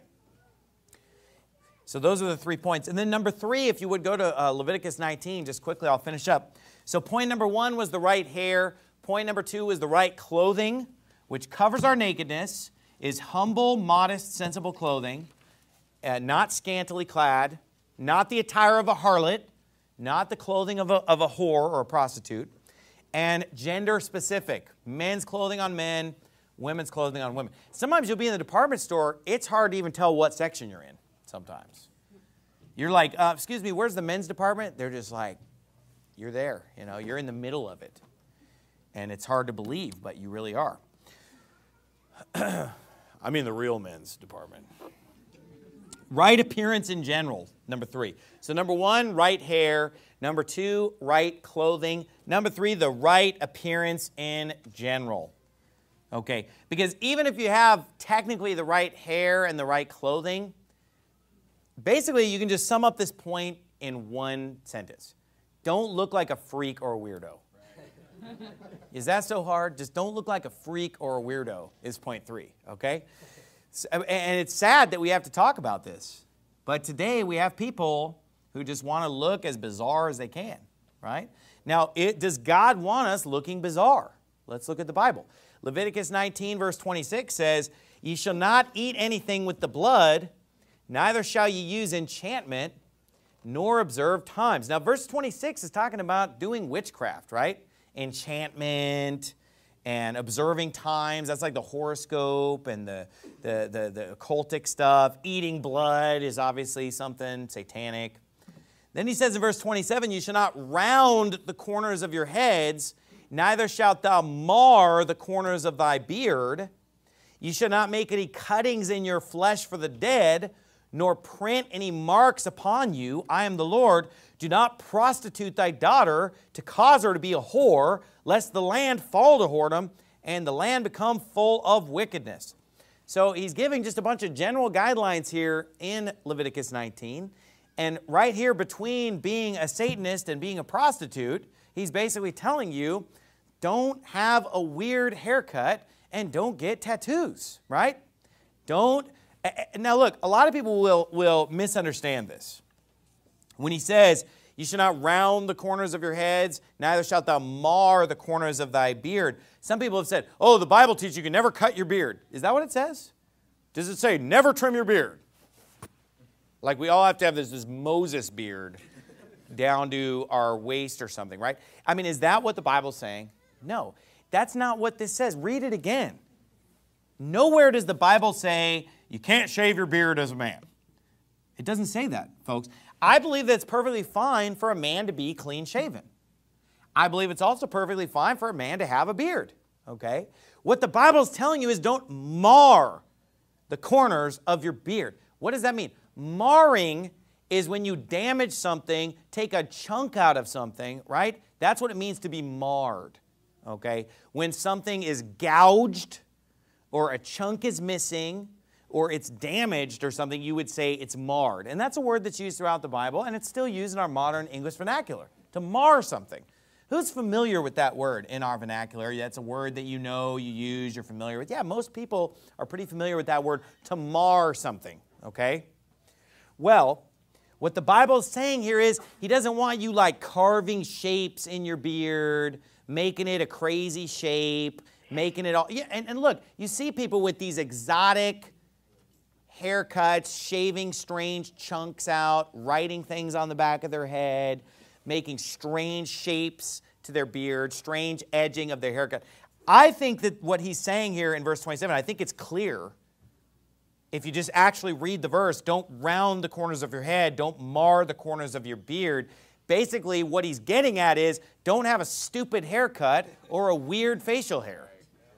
So those are the three points. And then number three, if you would go to uh, Leviticus nineteen, just quickly, I'll finish up. So point number one was the right hair. Point number two was the right clothing, which covers our nakedness, is humble, modest, sensible clothing, uh, not scantily clad, not the attire of a harlot, not the clothing of a, of a whore or a prostitute, and gender specific, men's clothing on men, women's clothing on women. Sometimes you'll be in the department store, it's hard to even tell what section you're in sometimes. You're like, uh, excuse me, where's the men's department? They're just like, you're there, you know, you're in the middle of it. And it's hard to believe, but you really are. I mean the real men's department. Right appearance in general, number three. So number one, right hair. Number two, right clothing. Number three, the right appearance in general. Okay, because even if you have technically the right hair and the right clothing, basically you can just sum up this point in one sentence. Don't look like a freak or a weirdo. Is that so hard? Just don't look like a freak or a weirdo is point three, okay? So, and it's sad that we have to talk about this. But today we have people who just want to look as bizarre as they can, right? Now, it, does God want us looking bizarre? Let's look at the Bible. Leviticus nineteen, verse twenty-six says, "Ye shall not eat anything with the blood, neither shall ye use enchantment, nor observe times." Now, verse twenty-six is talking about doing witchcraft, right? Enchantment and observing times. That's like the horoscope and the, the, the, the occultic stuff. Eating blood is obviously something satanic. Then he says in verse twenty-seven, "You shall not round the corners of your heads, neither shalt thou mar the corners of thy beard. You shall not make any cuttings in your flesh for the dead, nor print any marks upon you. I am the Lord. Do not prostitute thy daughter to cause her to be a whore, lest the land fall to whoredom and the land become full of wickedness." So he's giving just a bunch of general guidelines here in Leviticus nineteen. And right here between being a Satanist and being a prostitute, he's basically telling you, don't have a weird haircut and don't get tattoos, right? Don't. Now look, a lot of people will, will misunderstand this. When he says, "You shall not round the corners of your heads, neither shalt thou mar the corners of thy beard." Some people have said, oh, the Bible teaches you can never cut your beard. Is that what it says? Does it say never trim your beard? Like we all have to have this, this Moses beard down to our waist or something, right? I mean, is that what the Bible's saying? No, that's not what this says. Read it again. Nowhere does the Bible say you can't shave your beard as a man. It doesn't say that, folks. I believe that it's perfectly fine for a man to be clean shaven. I believe it's also perfectly fine for a man to have a beard, okay? What the Bible is telling you is don't mar the corners of your beard. What does that mean? Marring is when you damage something, take a chunk out of something, right? That's what it means to be marred, okay? When something is gouged or a chunk is missing, or it's damaged or something, you would say it's marred. And that's a word that's used throughout the Bible, and it's still used in our modern English vernacular, to mar something. Who's familiar with that word in our vernacular? That's a word that you know, you use, you're familiar with. Yeah, most people are pretty familiar with that word, to mar something, okay? Well, what the Bible is saying here is he doesn't want you like carving shapes in your beard, making it a crazy shape, making it all. Yeah, and, and look, you see people with these exotic haircuts, shaving strange chunks out, writing things on the back of their head, making strange shapes to their beard, strange edging of their haircut. I think that what he's saying here in verse twenty-seven, I think it's clear. If you just actually read the verse, don't round the corners of your head, don't mar the corners of your beard. Basically, what he's getting at is don't have a stupid haircut or a weird facial hair.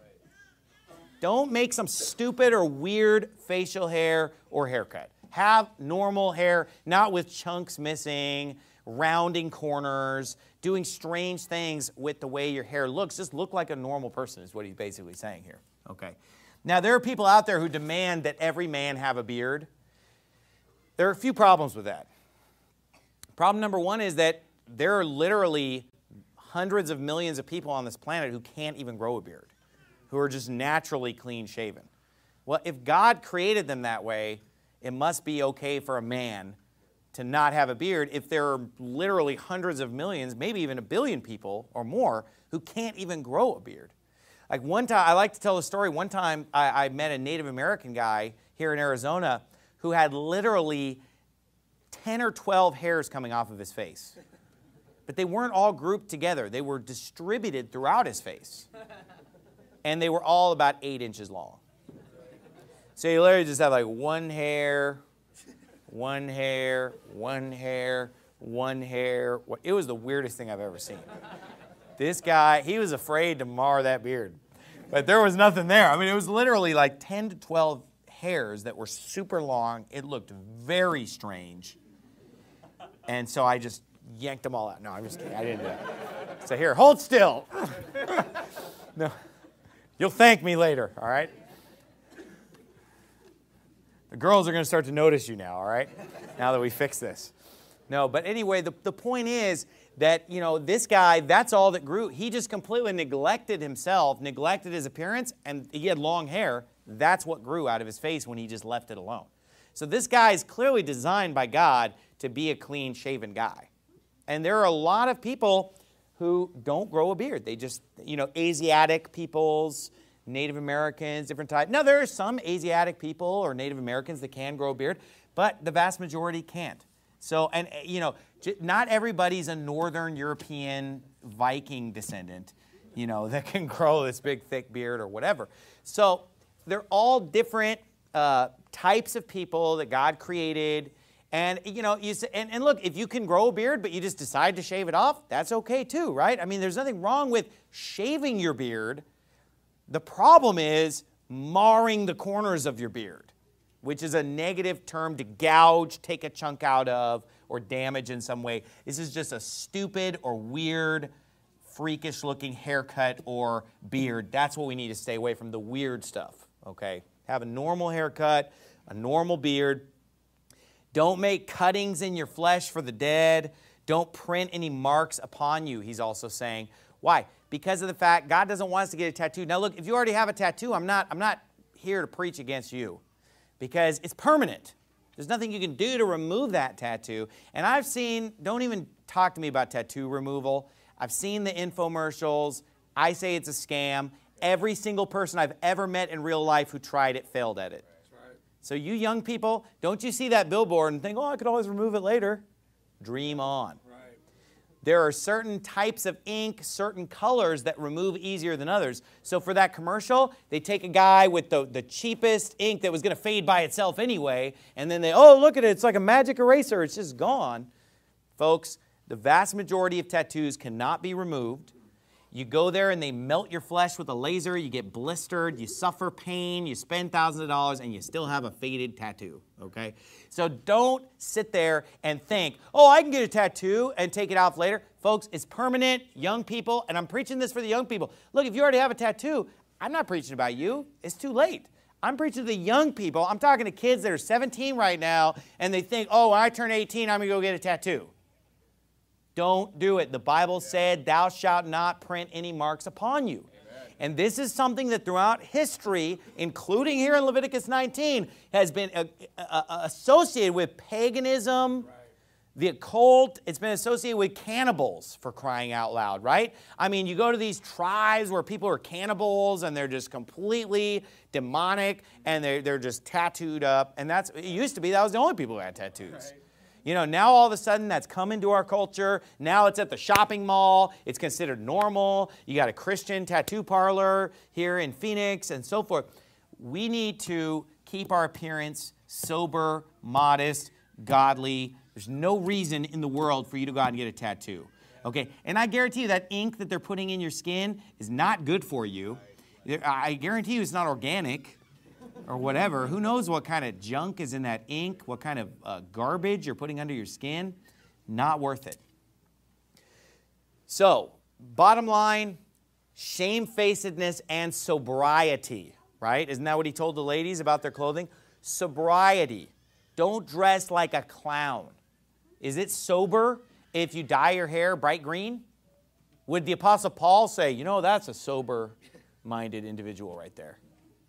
Don't make some stupid or weird facial hair or haircut. Have normal hair, not with chunks missing, rounding corners, doing strange things with the way your hair looks. Just look like a normal person is what he's basically saying here. Okay. Now, there are people out there who demand that every man have a beard. There are a few problems with that. Problem number one is that there are literally hundreds of millions of people on this planet who can't even grow a beard, who are just naturally clean shaven. Well, if God created them that way, it must be okay for a man to not have a beard if there are literally hundreds of millions, maybe even a billion people or more who can't even grow a beard. Like one time, I like to tell a story. One time I, I met a Native American guy here in Arizona who had literally ten or twelve hairs coming off of his face. But they weren't all grouped together. They were distributed throughout his face. And they were all about eight inches long. So you literally just have like one hair, one hair, one hair, one hair. It was the weirdest thing I've ever seen. This guy, he was afraid to mar that beard. But there was nothing there. I mean, it was literally like ten to twelve hairs that were super long. It looked very strange. And so I just yanked them all out. No, I'm just kidding. I didn't do that. So here, hold still. No, you'll thank me later, all right? The girls are going to start to notice you now, all right? Now that we fix this. No, but anyway, the, the point is that, you know, this guy, that's all that grew. He just completely neglected himself, neglected his appearance, and he had long hair. That's what grew out of his face when he just left it alone. So this guy is clearly designed by God to be a clean-shaven guy. And there are a lot of people who don't grow a beard. They just, you know, Asiatic peoples, Native Americans, different types. Now, there are some Asiatic people or Native Americans that can grow a beard, but the vast majority can't. So, and, you know, not everybody's a Northern European Viking descendant, you know, that can grow this big, thick beard or whatever. So they're all different uh, types of people that God created. And, you know, you, and, and look, if you can grow a beard, but you just decide to shave it off, that's okay too, right? I mean, there's nothing wrong with shaving your beard. The problem is marring the corners of your beard, which is a negative term to gouge, take a chunk out of, or damage in some way. This is just a stupid or weird, freakish-looking haircut or beard. That's what we need to stay away from, the weird stuff, okay? Have a normal haircut, a normal beard. Don't make cuttings in your flesh for the dead. Don't print any marks upon you, he's also saying. Why? Because of the fact God doesn't want us to get a tattoo. Now look, if you already have a tattoo, I'm not, I'm not here to preach against you because it's permanent. There's nothing you can do to remove that tattoo. And I've seen, don't even talk to me about tattoo removal. I've seen the infomercials. I say it's a scam. Every single person I've ever met in real life who tried it failed at it. So you young people, don't you see that billboard and think, oh, I could always remove it later. Dream on. Right. There are certain types of ink, certain colors that remove easier than others. So for that commercial, they take a guy with the, the cheapest ink that was going to fade by itself anyway, and then they, oh, look at it, it's like a magic eraser, it's just gone. Folks, the vast majority of tattoos cannot be removed. You go there and they melt your flesh with a laser, you get blistered, you suffer pain, you spend thousands of dollars, and you still have a faded tattoo, okay? So don't sit there and think, oh, I can get a tattoo and take it off later. Folks, it's permanent, young people, and I'm preaching this for the young people. Look, if you already have a tattoo, I'm not preaching about you. It's too late. I'm preaching to the young people. I'm talking to kids that are seventeen right now, and they think, oh, when I turn eighteen, I'm going to go get a tattoo. Don't do it. The Bible said, thou shalt not print any marks upon you. Amen. And this is something that throughout history, including here in Leviticus nineteen, has been uh, uh, associated with paganism, right, the occult. It's been associated with cannibals, for crying out loud, right? I mean, you go to these tribes where people are cannibals and they're just completely demonic and they're, they're just tattooed up. And that's, it used to be that was the only people who had tattoos. Right. You know, now all of a sudden that's come into our culture. Now it's at the shopping mall. It's considered normal. You got a Christian tattoo parlor here in Phoenix and so forth. We need to keep our appearance sober, modest, godly. There's no reason in the world for you to go out and get a tattoo. Okay? And I guarantee you that ink that they're putting in your skin is not good for you. I guarantee you it's not organic or whatever. Who knows what kind of junk is in that ink, what kind of uh, garbage you're putting under your skin. Not worth it. So, bottom line, shamefacedness and sobriety, right? Isn't that what he told the ladies about their clothing? Sobriety. Don't dress like a clown. Is it sober if you dye your hair bright green? Would the Apostle Paul say, you know, that's a sober-minded individual right there?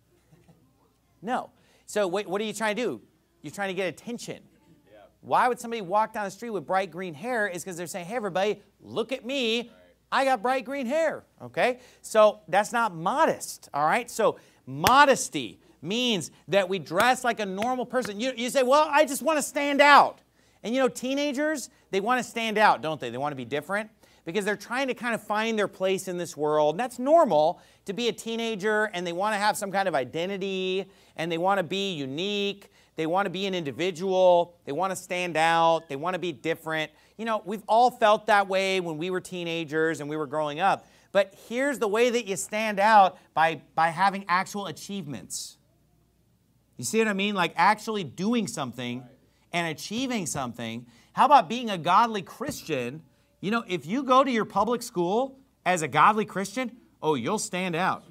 No. So what, what are you trying to do? You're trying to get attention. Yeah. Why would somebody walk down the street with bright green hair? Is because they're saying, hey, everybody, look at me. Right. I got bright green hair. Okay? So that's not modest. All right? So modesty means that we dress like a normal person. You, you say, well, I just want to stand out. And you know, teenagers, they want to stand out, don't they? They want to be different because they're trying to kind of find their place in this world. And that's normal to be a teenager, and they want to have some kind of identity, and they want to be unique. They want to be an individual. They want to stand out. They want to be different. You know, we've all felt that way when we were teenagers and we were growing up. But here's the way that you stand out by, by having actual achievements. You see what I mean? Like actually doing something and achieving something. How about being a godly Christian? You know, if you go to your public school as a godly Christian, oh, you'll stand out.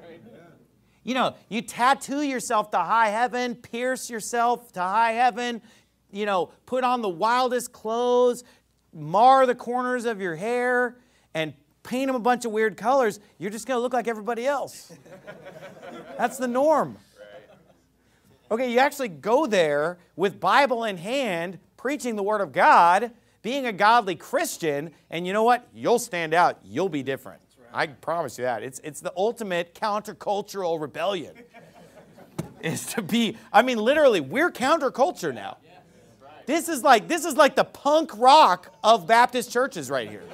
You know, you tattoo yourself to high heaven, pierce yourself to high heaven, you know, put on the wildest clothes, mar the corners of your hair, and paint them a bunch of weird colors. You're just going to look like everybody else. That's the norm. Okay, you actually go there with Bible in hand, preaching the Word of God, being a godly Christian, and you know what? You'll stand out. You'll be different. I promise you that. It's, it's the ultimate countercultural rebellion. Is to be, I mean, literally, we're counterculture now. This is like, this is like the punk rock of Baptist churches right here.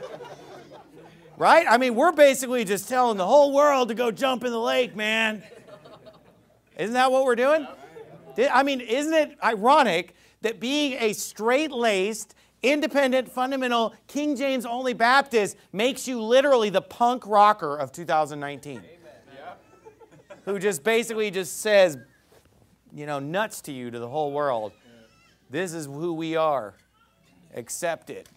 Right? I mean, we're basically just telling the whole world to go jump in the lake, man. Isn't that what we're doing? I mean, isn't it ironic that being a straight-laced, independent, fundamental, King James only Baptist makes you literally the punk rocker of two thousand nineteen? Amen. Who just basically just says, you know, nuts to you, to the whole world. This is who we are. Accept it.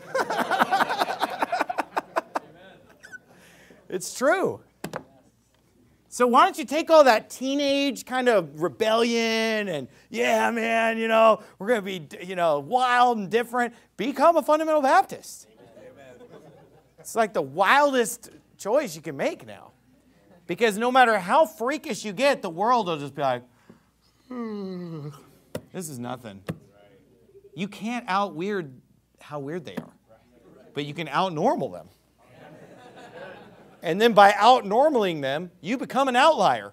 It's true. So why don't you take all that teenage kind of rebellion and, yeah, man, you know, we're going to be, you know, wild and different. Become a fundamental Baptist. Amen. It's like the wildest choice you can make now. Because no matter how freakish you get, the world will just be like, hmm, this is nothing. You can't out-weird how weird they are. But you can out-normal them. And then by out-normaling them, you become an outlier.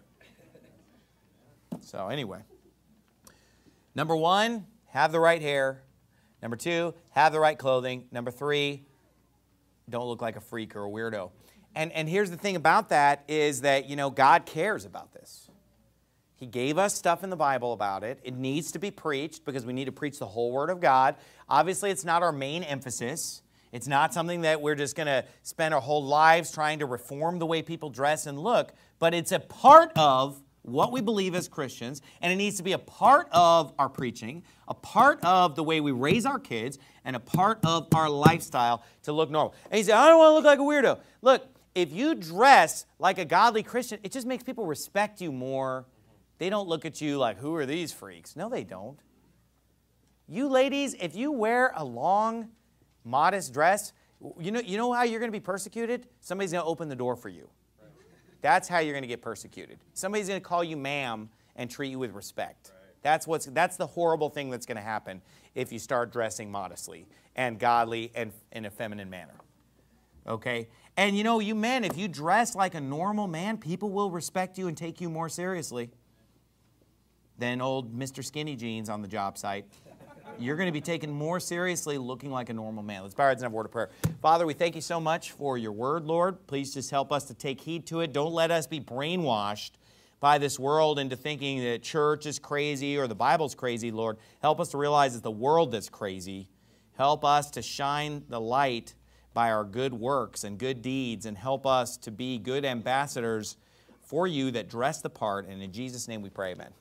So anyway. Number one, have the right hair. Number two, have the right clothing. Number three, don't look like a freak or a weirdo. And, and here's the thing about that is that, you know, God cares about this. He gave us stuff in the Bible about it. It needs to be preached because we need to preach the whole Word of God. Obviously, it's not our main emphasis. It's not something that we're just going to spend our whole lives trying to reform the way people dress and look, but it's a part of what we believe as Christians, and it needs to be a part of our preaching, a part of the way we raise our kids, and a part of our lifestyle to look normal. And you say, I don't want to look like a weirdo. Look, if you dress like a godly Christian, it just makes people respect you more. They don't look at you like, who are these freaks? No, they don't. You ladies, if you wear a long, modest dress, you know, you know how you're going to be persecuted? Somebody's going to open the door for you. Right. That's how you're going to get persecuted. Somebody's going to call you ma'am and treat you with respect. Right. That's, what's, that's the horrible thing that's going to happen if you start dressing modestly and godly and in a feminine manner. Okay? And you know, you men, if you dress like a normal man, people will respect you and take you more seriously than old Mister Skinny Jeans on the job site. You're going to be taken more seriously looking like a normal man. Let's bow our heads and have a word of prayer. Father, we thank you so much for your word, Lord. Please just help us to take heed to it. Don't let us be brainwashed by this world into thinking that church is crazy or the Bible's crazy, Lord. Help us to realize it's the world that's crazy. Help us to shine the light by our good works and good deeds, and help us to be good ambassadors for you that dress the part. And in Jesus' name we pray, amen.